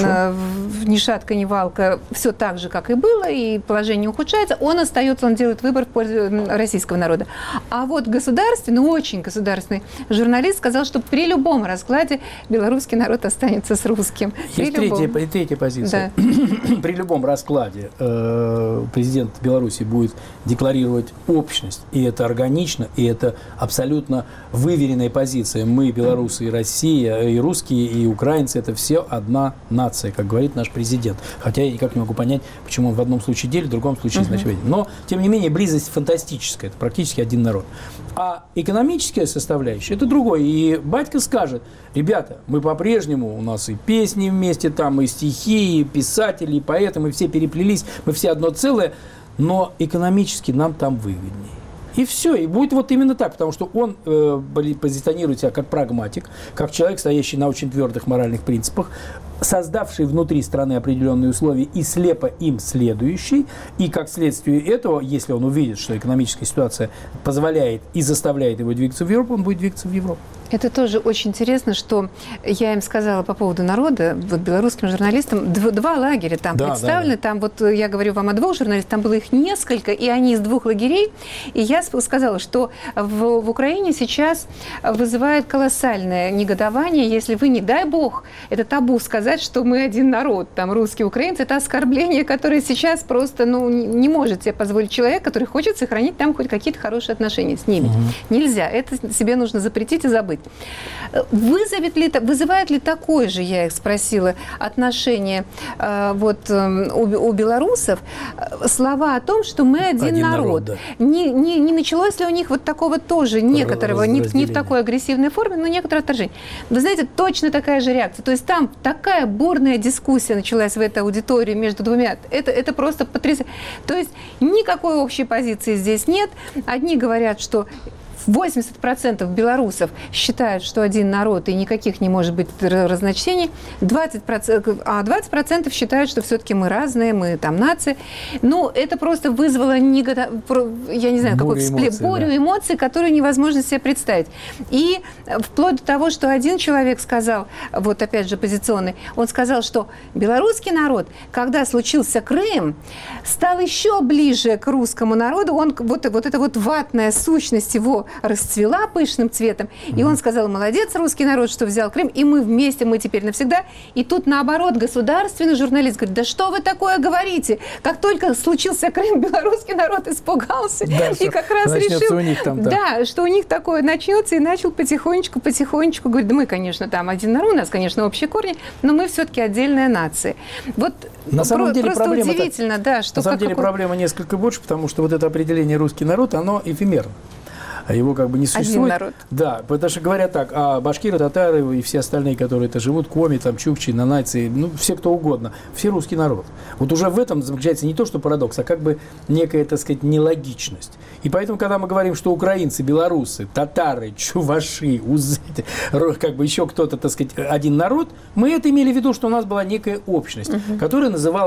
ни шатка, ни валка, все так же, как и было, и положение ухудшается, он остается, он делает выбор в пользу российского народа. А вот государственный, очень государственный журналист сказал, что при любом раскладе белорусский народ останется с русским. Есть третья позиция. Да. При любом раскладе президент Беларуси будет декларировать общность. И это органично, и это абсолютно выверенная позиция. Мы, белорусы, и Россия, и русские, и украинцы, это все одна нация, как говорит наш президент. Хотя я никак не могу понять, почему он в одном случае делит, в другом случае значит. Но, тем не менее, близость фантастическая. Это практически один народ. А экономическая составляющая – это другое. И батька скажет: ребята, мы по-прежнему, у нас и песни вместе, там и стихи, и писатели, и поэты, мы все переплелись, мы все одно целое, но экономически нам там выгоднее. И все, и будет вот именно так, потому что он позиционирует себя как прагматик, как человек, стоящий на очень твердых моральных принципах, создавший внутри страны определенные условия и слепо им следующий, и как следствие этого, если он увидит, что экономическая ситуация позволяет и заставляет его двигаться в Европу, он будет двигаться в Европу. Это тоже очень интересно, что я им сказала по поводу народа, вот белорусским журналистам, два лагеря там представлены, там вот я говорю вам о двух журналистах, там было их несколько, и они из двух лагерей, и я сказала, что в Украине сейчас вызывает колоссальное негодование, если вы, не дай бог, это табу сказать, что мы один народ, там русские, украинцы, это оскорбление, которое сейчас просто, не может себе позволить человек, который хочет сохранить там хоть какие-то хорошие отношения с ними. Нельзя, это себе нужно запретить и забыть. Вызывает ли такое же, я их спросила, отношение у белорусов слова о том, что мы один народ? Да. Не началось ли у них вот такого тоже некоторого, не в такой агрессивной форме, но некоторое отторжение? Вы знаете, точно такая же реакция. То есть там такая бурная дискуссия началась в этой аудитории между двумя. Это просто потрясающе. То есть никакой общей позиции здесь нет. Одни говорят, что 80% белорусов считают, что один народ и никаких не может быть разночтений, 20% считают, что все-таки мы разные, мы там нации. Это просто вызвало я не знаю, бурю эмоций, которую невозможно себе представить. И вплоть до того, что один человек сказал, вот опять же оппозиционный, он сказал, что белорусский народ, когда случился Крым, стал еще ближе к русскому народу, вот эта вот ватная сущность его расцвела пышным цветом. И он сказал: молодец, русский народ, что взял Крым, и мы вместе, мы теперь навсегда. И тут, наоборот, государственный журналист говорит: да что вы такое говорите? Как только случился Крым, белорусский народ испугался. Да, и как раз решил, что у них такое начнется, и начал потихонечку, говорит: да мы, конечно, там один народ, у нас, конечно, общие корни, но мы все-таки отдельная нация. Вот на самом деле просто удивительно, что... На самом деле проблема несколько больше, потому что вот это определение «русский народ», оно эфемерно. Его как бы не существует. Один народ. Да, потому что говорят так, а башкиры, татары и все остальные, которые это живут, коми, там, чукчи, нанайцы, все кто угодно, все русский народ. Вот уже в этом заключается не то, что парадокс, а как бы некая, так сказать, нелогичность. И поэтому, когда мы говорим, что украинцы, белорусы, татары, чуваши, узыты, как бы еще кто-то, так сказать, один народ, мы это имели в виду, что у нас была некая общность, которая называлась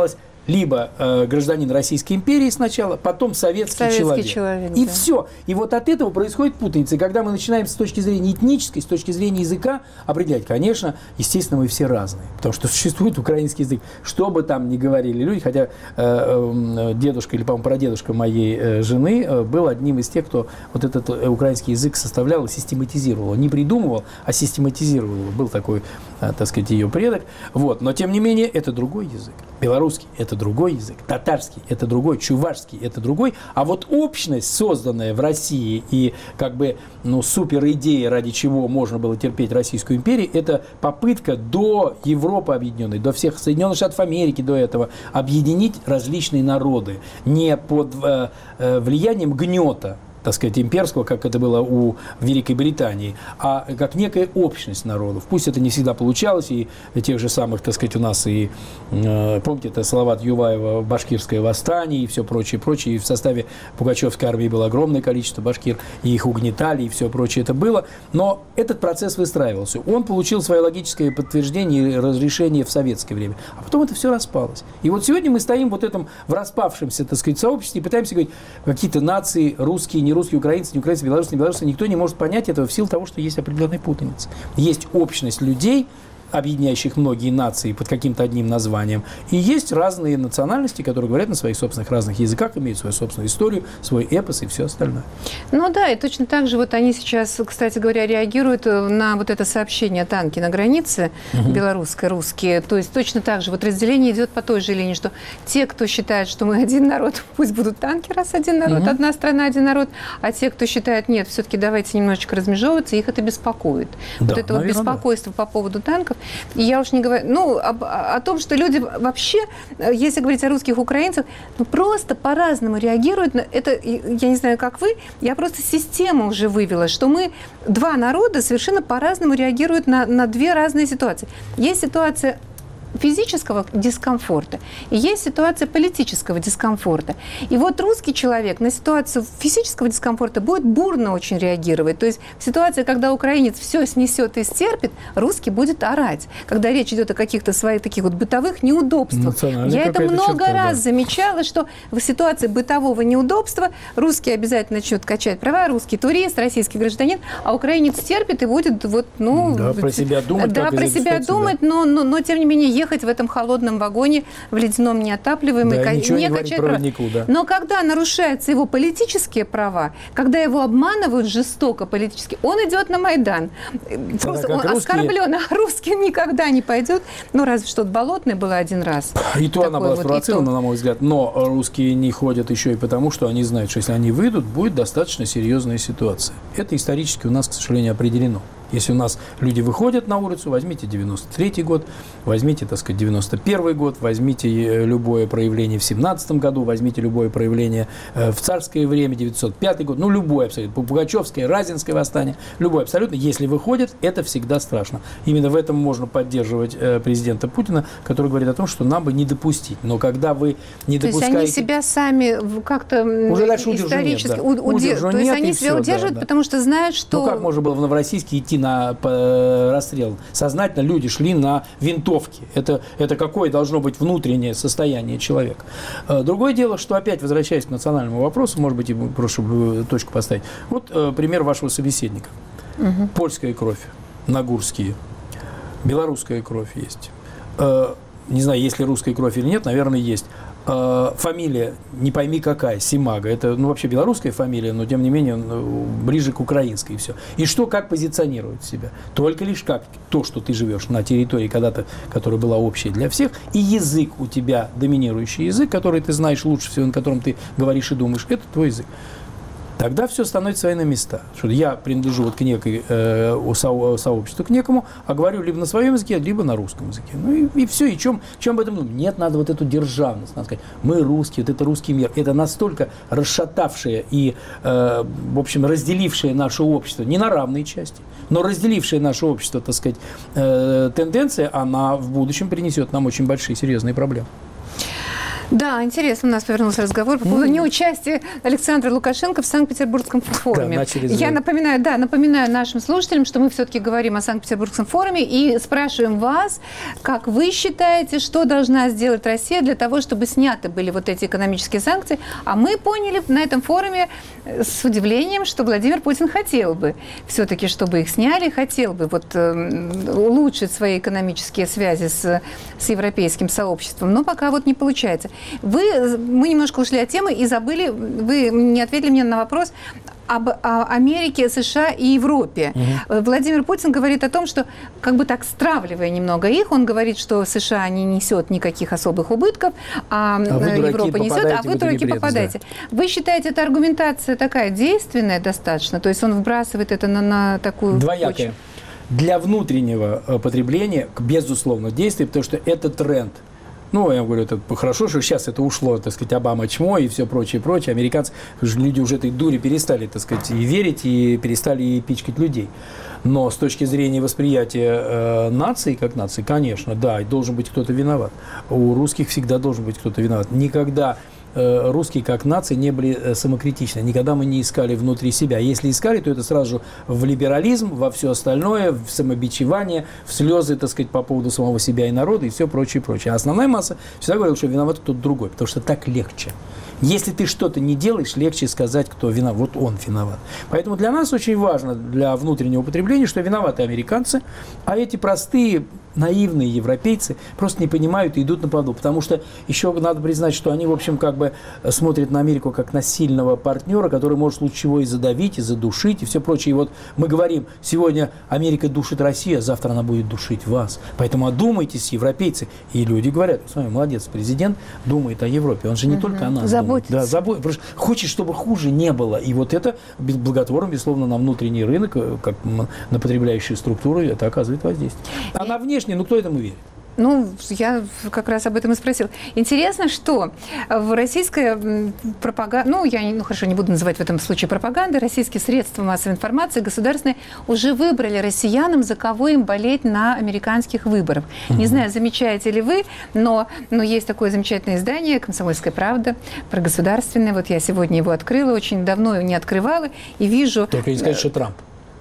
либо гражданин Российской империи сначала, потом советский человек. И все. И вот от этого происходит путаница. И когда мы начинаем с точки зрения этнической, с точки зрения языка определять, конечно, естественно, мы все разные. Потому что существует украинский язык. Что бы там ни говорили люди, хотя дедушка или, по-моему, прадедушка моей жены был одним из тех, кто вот этот украинский язык составлял и систематизировал. Не придумывал, а систематизировал. Был такой, так сказать, ее предок. Вот. Но, тем не менее, это другой язык. Белорусский – это другой язык. Татарский – это другой. Чувашский – это другой. А вот общность, созданная в России и как бы супер идея, ради чего можно было терпеть Российскую империю, это попытка до Европы объединенной, до всех Соединенных Штатов Америки, до этого, объединить различные народы не под влиянием гнета, так сказать, имперского, как это было у Великой Британии, а как некая общность народов. Пусть это не всегда получалось, и тех же самых, так сказать, у нас и, помните, это Салават Юлаева, башкирское восстание и все прочее, прочее. И в составе Пугачевской армии было огромное количество башкир, и их угнетали, и все прочее это было. Но этот процесс выстраивался. Он получил свое логическое подтверждение и разрешение в советское время. А потом это все распалось. И вот сегодня мы стоим вот этом в распавшемся, так сказать, сообществе и пытаемся говорить, какие-то нации, русские, не русские, украинцы, не украинцы, белорусы, не белорусы, никто не может понять этого в силу того, что есть определенная путаница. Есть общность людей, объединяющих многие нации под каким-то одним названием. И есть разные национальности, которые говорят на своих собственных разных языках, имеют свою собственную историю, свой эпос и все остальное. Ну да, и точно так же вот они сейчас, кстати говоря, реагируют на вот это сообщение о танке на границе белорусско-русские. То есть точно так же вот разделение идет по той же линии, что те, кто считает, что мы один народ, пусть будут танки, раз один народ, одна страна, один народ, а те, кто считает, нет, все-таки давайте немножечко размежевываться, их это беспокоит. Да, вот это вот беспокойство по поводу танков. И я уж не говорю, о том, что люди вообще, если говорить о русских украинцах, просто по-разному реагируют на это. Я не знаю, как вы, я просто систему уже вывела, что мы, два народа, совершенно по-разному реагируют на две разные ситуации. Есть ситуация физического дискомфорта, и есть ситуация политического дискомфорта. И вот русский человек на ситуацию физического дискомфорта будет бурно очень реагировать. То есть в ситуации, когда украинец все снесет и стерпит, русский будет орать. Когда речь идет о каких-то своих таких вот бытовых неудобствах. Я это много раз замечала, что в ситуации бытового неудобства русский обязательно начнет качать права, русский турист, российский гражданин, а украинец терпит и будет вот, про себя думать. Да, про себя думать, но тем не менее ехать в этом холодном вагоне, в ледяном неотапливаемом, не качать права. Да. Но когда нарушаются его политические права, когда его обманывают жестоко политически, он идет на Майдан. Просто он оскорблен, а русский никогда не пойдет. Разве что Болотной было один раз. И то она была спровоцирована, на мой взгляд. Но русские не ходят еще и потому, что они знают, что если они выйдут, будет достаточно серьезная ситуация. Это исторически у нас, к сожалению, определено. Если у нас люди выходят на улицу, возьмите 93-й год, возьмите, так сказать, 91-й год, возьмите любое проявление в 17-м году, возьмите любое проявление в царское время, 905 год, любое абсолютно, Пугачевское, Разинское восстание, любое абсолютно, если выходят, это всегда страшно. Именно в этом можно поддерживать президента Путина, который говорит о том, что нам бы не допустить. Но когда вы не допускаете... То есть они себя сами как-то уже дальше исторически... Нет, да. То есть они себя удерживают, потому что знают, что... как можно было в Новороссийске идти на расстрел? Сознательно люди шли на винтовки. Это какое должно быть внутреннее состояние человека. Другое дело, что опять, возвращаясь к национальному вопросу, может быть, прошу точку поставить. Вот пример вашего собеседника. Польская кровь, нагурские, белорусская кровь есть. Не знаю, есть ли русская кровь или нет, наверное, есть. Фамилия, не пойми какая, Симага. Это, вообще белорусская фамилия, но, тем не менее, ближе к украинской и все. И что, как позиционирует себя? Только лишь как то, что ты живешь на территории когда-то, которая была общей для всех, и язык у тебя, доминирующий язык, который ты знаешь лучше всего, на котором ты говоришь и думаешь, это твой язык. Тогда все становится свои на места. Что я принадлежу вот к некой сообществу, к некому, а говорю либо на своем языке, либо на русском языке. И все. И чем об этом думать? Нет, надо вот эту державность. Надо сказать, мы русские, вот это русский мир. Это настолько расшатавшее и, в общем, разделившее наше общество, не на равные части, но разделившее наше общество, так сказать, тенденция, она в будущем принесет нам очень большие, серьезные проблемы. Да, интересно, у нас повернулся разговор по поводу неучастия Александра Лукашенко в Санкт-Петербургском форуме. Я напоминаю нашим слушателям, что мы все-таки говорим о Санкт-Петербургском форуме и спрашиваем вас, как вы считаете, что должна сделать Россия для того, чтобы сняты были вот эти экономические санкции. А мы поняли на этом форуме с удивлением, что Владимир Путин хотел бы все-таки, чтобы их сняли, хотел бы улучшить свои экономические связи с европейским сообществом, но пока не получается. Мы немножко ушли от темы и забыли, вы не ответили мне на вопрос об Америке, США и Европе. Владимир Путин говорит о том, что, стравливая немного их, он говорит, что США не несет никаких особых убытков, а Европа несет, а вы, дураки, попадаете. Да. Вы считаете, эта аргументация такая действенная достаточно? То есть он вбрасывает это на такую двоякая. Почву? Для внутреннего потребления, безусловно, действие, потому что это тренд. Я говорю, это хорошо, что сейчас это ушло, Обама чмо и все прочее. Американцы, люди уже этой дури перестали, и верить, и перестали пичкать людей. Но с точки зрения восприятия нации, как нации, конечно, да, должен быть кто-то виноват. У русских всегда должен быть кто-то виноват. Никогда русские как нации не были самокритичны. Никогда мы не искали внутри себя. Если искали, то это сразу же в либерализм, во все остальное, в самобичевание, в слезы, по поводу самого себя и народа и все прочее. А основная масса всегда говорила, что виноват кто-то другой, потому что так легче. Если ты что-то не делаешь, легче сказать, кто виноват. Вот он виноват. Поэтому для нас очень важно, для внутреннего потребления, что виноваты американцы, а эти простые, наивные европейцы просто не понимают и идут на поводу. Потому что еще надо признать, что они, в общем, смотрят на Америку как на сильного партнера, который может в случае чего и задавить, и задушить, и все прочее. И мы говорим, сегодня Америка душит Россию, а завтра она будет душить вас. Поэтому одумайтесь, европейцы. И люди говорят, с вами молодец, президент думает о Европе. Он же не только о нас думает. Да, заботится. Хочет, чтобы хуже не было. И это благотворно, безусловно, на внутренний рынок, как на потребляющие структуры, это оказывает воздействие. А на внешний, кто этому верит? Я как раз об этом и спросила. Интересно, что в российской пропаганде, хорошо, не буду называть в этом случае пропагандой, российские средства массовой информации государственные уже выбрали россиянам, за кого им болеть на американских выборах. Не знаю, замечаете ли вы, но есть такое замечательное издание «Комсомольская правда» про государственное. Я сегодня его открыла, очень давно его не открывала, и вижу... Только не сказать, что Трамп.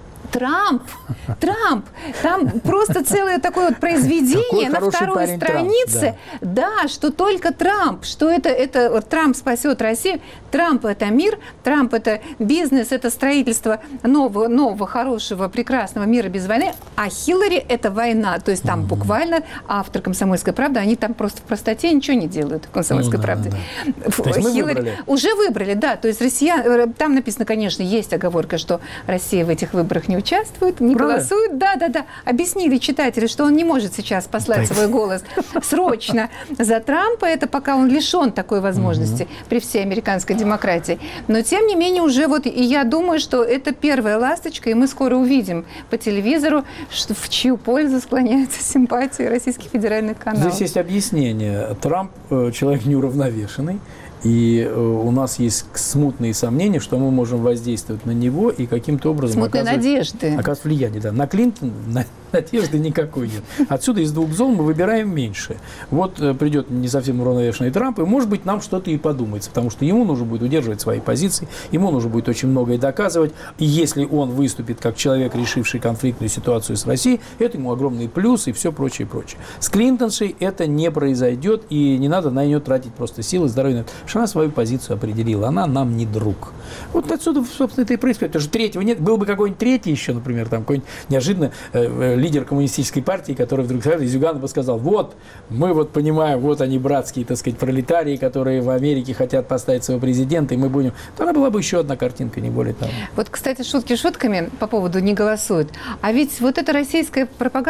Трамп. Там просто целое такое произведение на второй странице. Да, что только Трамп, что это Трамп спасет Россию. Трамп – это мир, Трамп – это бизнес, это строительство нового, хорошего, прекрасного мира без войны, а Хиллари – это война. То есть там буквально автор «Комсомольской правды», они там просто в простоте ничего не делают в «Комсомольской правде». Хиллари уже выбрали, да. То есть россиян, там написано, конечно, есть оговорка, что Россия в этих выборах не участвует, не голосует. Да. Объяснили читатели, что он не может сейчас послать свой голос срочно за Трампа. Это пока он лишен такой возможности при всей американской демократии. Но, тем не менее, уже и я думаю, что это первая ласточка, и мы скоро увидим по телевизору, в чью пользу склоняются симпатии российских федеральных каналов. Здесь есть объяснение. Трамп человек неуравновешенный. И у нас есть смутные сомнения, что мы можем воздействовать на него и каким-то образом оказывать влияние. Да. На Клинтон надежды никакой нет. Отсюда из двух зол мы выбираем меньше. Придет не совсем уравновешенный Трамп, и, может быть, нам что-то и подумается, потому что ему нужно будет удерживать свои позиции, ему нужно будет очень многое доказывать. И если он выступит как человек, решивший конфликтную ситуацию с Россией, это ему огромный плюс и все прочее. С Клинтоншей это не произойдет, и не надо на нее тратить просто силы, здоровье. Потому что она свою позицию определила. Она нам не друг. Отсюда, собственно, это и происходит. Потому что третьего нет. Был бы какой-нибудь третий еще, например, какой-нибудь неожиданно лидер коммунистической партии, который вдруг из Зюганова бы сказал, мы понимаем, они братские, пролетарии, которые в Америке хотят поставить своего президента, и мы будем... То она была бы еще одна картинка, не более того. Кстати, шутки шутками по поводу «не голосуют». А ведь это российское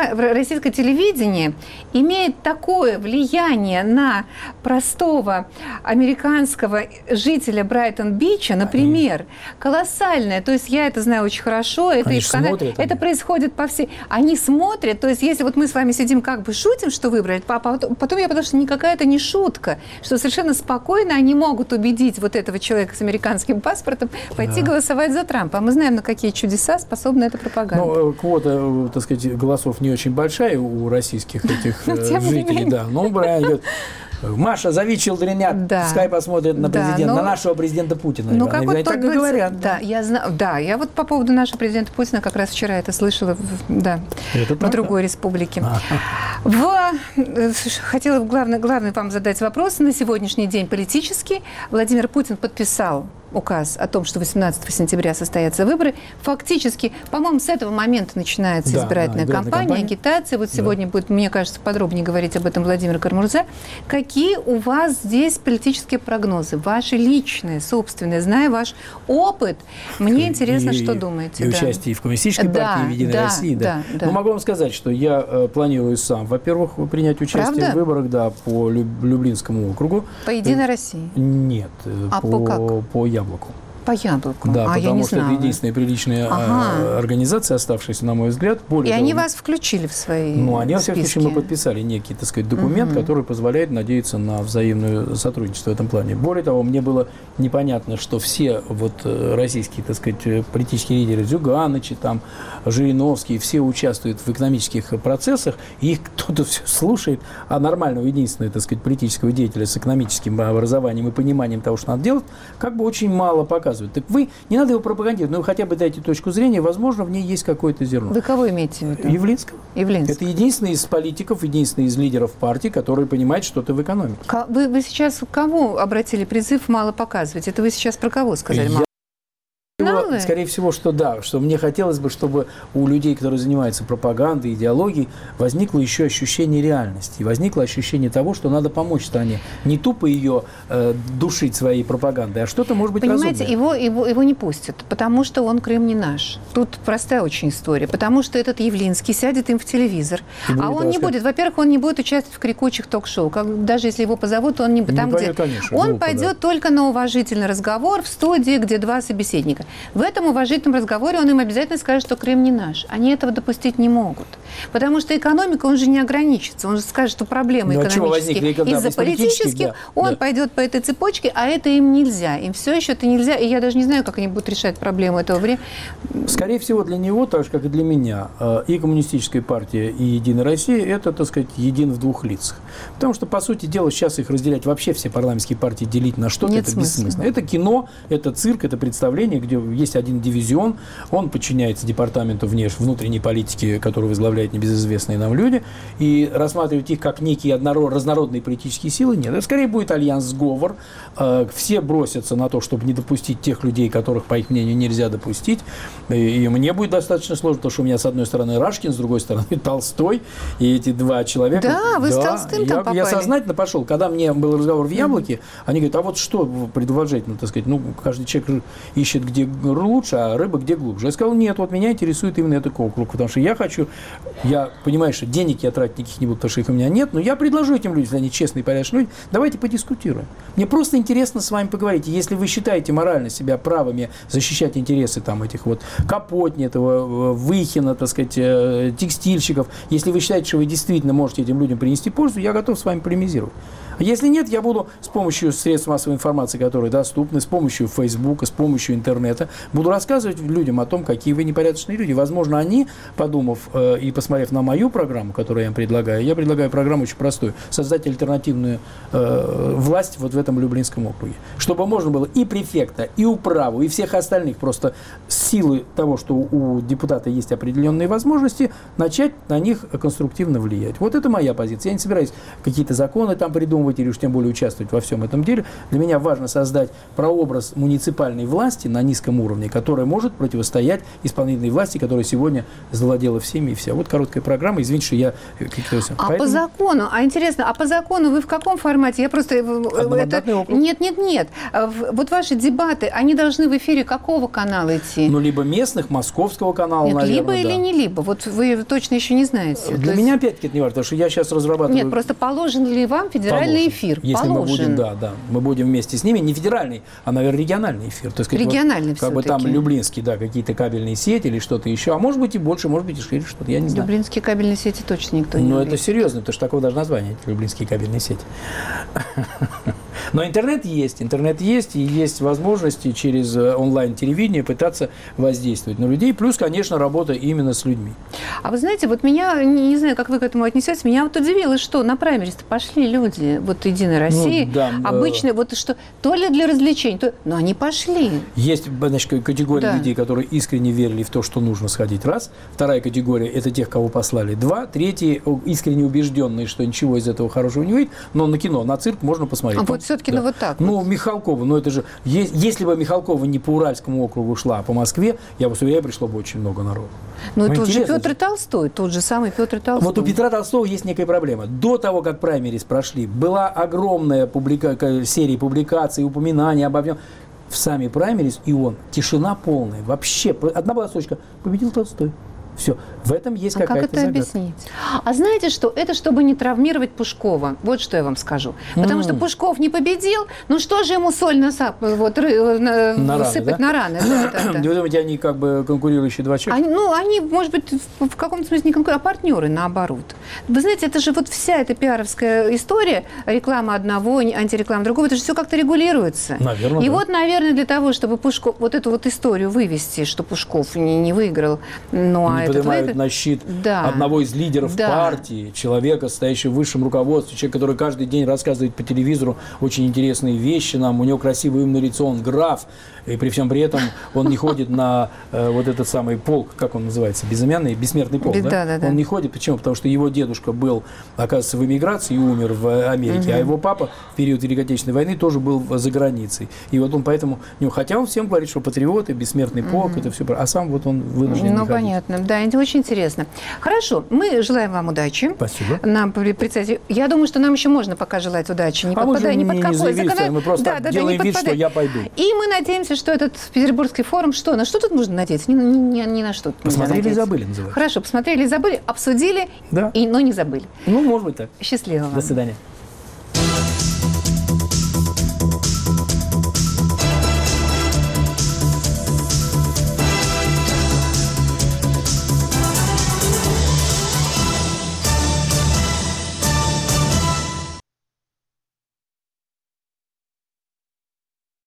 телевидение имеет такое влияние на простого американского жителя Брайтон-Бича, например, колоссальное. То есть я это знаю очень хорошо. Это происходит по всей... Они смотрят, то есть если мы с вами сидим шутим, что выбрали, потом я подумала, что никакая это не шутка, что совершенно спокойно они могут убедить этого человека с американским паспортом пойти голосовать за Трампа. А мы знаем, на какие чудеса способна эта пропаганда. Квота, голосов не очень большая у российских этих жителей, да. Но Брайан идет. Маша, зови Челдриня, пускай посмотрят на президента, на нашего президента Путина. Ну, как вот так и говорят. Да, я знаю. Да, я вот по поводу нашего президента Путина как раз вчера это слышала в другой республике. Хотела главный вам задать вопрос. На сегодняшний день политический Владимир Путин подписал указ о том, что 18 сентября состоятся выборы. Фактически, по-моему, с этого момента начинается избирательная кампания, агитация. Вот сегодня будет, мне кажется, подробнее говорить об этом Владимир Карамурза. Какие у вас здесь политические прогнозы? Ваши личные, собственные, зная ваш опыт, мне интересно, что думаете. И участие в Коммунистической партии, в Единой России. Ну, могу вам сказать, что я планирую сам, во-первых, принять участие в выборах, по Люблинскому округу. По Единой России? Нет, по Яблоку. По Яблоку? Да, потому что это единственная приличная организация, оставшаяся, на мой взгляд. И они вас включили в свои списки? Они, во всяком случае, мы подписали некий, так сказать, документ, который позволяет надеяться на взаимное сотрудничество в этом плане. Более того, мне было непонятно, что все российские, так сказать, политические лидеры, Зюгановичи, Жириновский, все участвуют в экономических процессах, и их кто-то все слушает, а нормального, единственного, так сказать, политического деятеля с экономическим образованием и пониманием того, что надо делать, как бы очень мало показывает. Так вы, не надо его пропагандировать, но вы хотя бы дайте точку зрения, возможно, в ней есть какое-то зерно. Вы кого имеете в виду? Явлинского. Это единственный из политиков, единственный из лидеров партии, который понимает что-то в экономике. Вы сейчас кому обратили призыв мало показывать? Это вы сейчас про кого сказали? Скорее всего, что да, что мне хотелось бы, чтобы у людей, которые занимаются пропагандой, идеологией, возникло еще ощущение реальности, возникло ощущение того, что надо помочь стране. Не тупо ее душить своей пропагандой, а что-то, может быть, разумное. Понимаете, его не пустят, потому что он Крым не наш. Тут простая очень история, потому что этот Явлинский сядет им в телевизор, а он не будет, во-первых, он не будет участвовать в крикучих ток-шоу. Даже если его позовут, он не будет. Он пойдет только на уважительный разговор в студии, где два собеседника. В этом уважительном разговоре он им обязательно скажет, что Крым не наш. Они этого допустить не могут. Потому что экономика, он же не ограничится. Он же скажет, что проблемы экономические из-за политических. Он пойдет по этой цепочке, а это им нельзя. Им все еще это нельзя. И я даже не знаю, как они будут решать проблему этого времени. Скорее всего, для него, так же, как и для меня, и Коммунистическая партия, и Единая Россия, это, так сказать, един в двух лицах. Потому что, по сути дела, сейчас их разделять, вообще все парламентские партии делить на что-то, это бессмысленно. Это кино, это цирк, это представление, где есть один дивизион, он подчиняется департаменту внутренней политики, который возглавляет небезызвестные нам люди, и рассматривать их как некие разнородные политические силы нет. Это скорее будет альянс-сговор. Все бросятся на то, чтобы не допустить тех людей, которых, по их мнению, нельзя допустить. И мне будет достаточно сложно, потому что у меня с одной стороны Рашкин, с другой стороны Толстой, и эти два человека... Да, вы с Толстым там попали. Я сознательно пошел. Когда мне был разговор в Яблоке, они говорят, а вот что предположительно, так сказать, каждый человек ищет, где лучше, а рыба где глубже. Я сказал, нет, вот меня интересует именно этот округ, потому что я понимаю, что денег я тратить никаких не буду, потому что их у меня нет, но я предложу этим людям, если они честные и порядочные люди, давайте подискутируем. Мне просто интересно с вами поговорить. Если вы считаете морально себя правыми защищать интересы этих Капотни, этого Выхина, так сказать, текстильщиков, если вы считаете, что вы действительно можете этим людям принести пользу, я готов с вами полемизировать. Если нет, я буду с помощью средств массовой информации, которые доступны, с помощью Фейсбука, с помощью интернета, буду рассказывать людям о том, какие вы непорядочные люди. Возможно, они, подумав и посмотрев на мою программу, которую я предлагаю программу очень простую, создать альтернативную власть в этом Люблинском округе. Чтобы можно было и префекта, и управу, и всех остальных просто с силы того, что у депутата есть определенные возможности, начать на них конструктивно влиять. Вот это моя позиция. Я не собираюсь какие-то законы там придумывать, или уж тем более участвовать во всем этом деле. Для меня важно создать прообраз муниципальной власти на низком уровне, которая может противостоять исполнительной власти, которая сегодня завладела всеми и вся. Вот короткая программа. Извините, что я... По закону, интересно, по закону вы в каком формате? Я просто... Нет. Вот ваши дебаты, они должны в эфире какого канала идти? Либо местных, московского канала, наверное. Либо или не либо. Вот вы точно еще не знаете. Для меня, опять-таки, это не важно, потому что я сейчас разрабатываю... Нет, просто положен ли вам федеральный эфир? Если мы будем, мы будем вместе с ними, не федеральный, а, наверное, региональный эфир. То есть, региональный как бы там Люблинский, какие-то кабельные сети или что-то еще, а может быть и больше, может быть и шире что-то, я не знаю. Люблинские кабельные сети точно никто не это серьезно, потому что такое даже название, Люблинские кабельные сети. Но интернет есть, и есть возможности через онлайн-телевидение пытаться воздействовать на людей, плюс, конечно, работа именно с людьми. А вы знаете, вот меня, не знаю, как вы к этому отнесетесь, меня вот удивило, что на праймерис-то пошли люди, вот «Единой России», обычно, вот что, то ли для развлечений, но они пошли. Есть, значит, категория людей, которые искренне верили в то, что нужно сходить, раз. Вторая категория – это тех, кого послали, два. Третьи – искренне убежденные, что ничего из этого хорошего не выйдет, но на кино, на цирк можно посмотреть. А вот все-таки, ну вот так. Ну, Михалкова, ну это же, если бы Михалкова не по Уральскому округу шла, а по Москве, я бы уверяю, пришло бы очень много народу. Ну, тут же Петр Толстой, тот же самый Петр Толстой. Вот у Петра Толстого есть некая проблема. До того, как праймерис прошли, была огромная серия публикаций, упоминаний обо всем. В сами праймерис, и он, тишина полная. Вообще, одна была строчка: победил Толстой. Все. В этом есть какая-то как это объяснить? А знаете что? Это чтобы не травмировать Пушкова. Вот что я вам скажу. Потому что Пушков не победил, ну что же ему соль сыпать на раны? Вы думаете, они как бы конкурирующие два человека? Они, может быть, в каком-то смысле не конкуренты, а партнеры, наоборот. Вы знаете, это же вот вся эта пиаровская история, реклама одного, антиреклама другого, это же все как-то регулируется. Наверное, и вот, наверное, для того, чтобы Пушков, вот эту вот историю вывести, что Пушков не выиграл, не поднимают на щит одного из лидеров партии, человека, стоящего в высшем руководстве, человек, который каждый день рассказывает по телевизору очень интересные вещи нам, у него красивое умное лицо, он граф, и при всем при этом он не ходит на вот этот самый полк, как он называется, безымянный, бессмертный полк, да? Он не ходит, почему? Потому что его дедушка был, оказывается, в эмиграции и умер в Америке, а его папа в период Великой Отечественной войны тоже был за границей. И вот он поэтому, хотя он всем говорит, что патриоты, бессмертный полк, это все, а сам вот он вынужден не ходить. Понятно. Да, это очень интересно. Хорошо, мы желаем вам удачи. Спасибо. Я думаю, что нам еще можно пока желать удачи. Не подпадая ни под какой закон. Мы просто делаем вид, что я пойду. И мы надеемся, что этот Петербургский форум, на что тут можно надеяться? Ни на что. Посмотрели и забыли, называется. Хорошо, посмотрели и забыли, обсудили, но не забыли. Ну, может быть так. Счастливо вам. До свидания.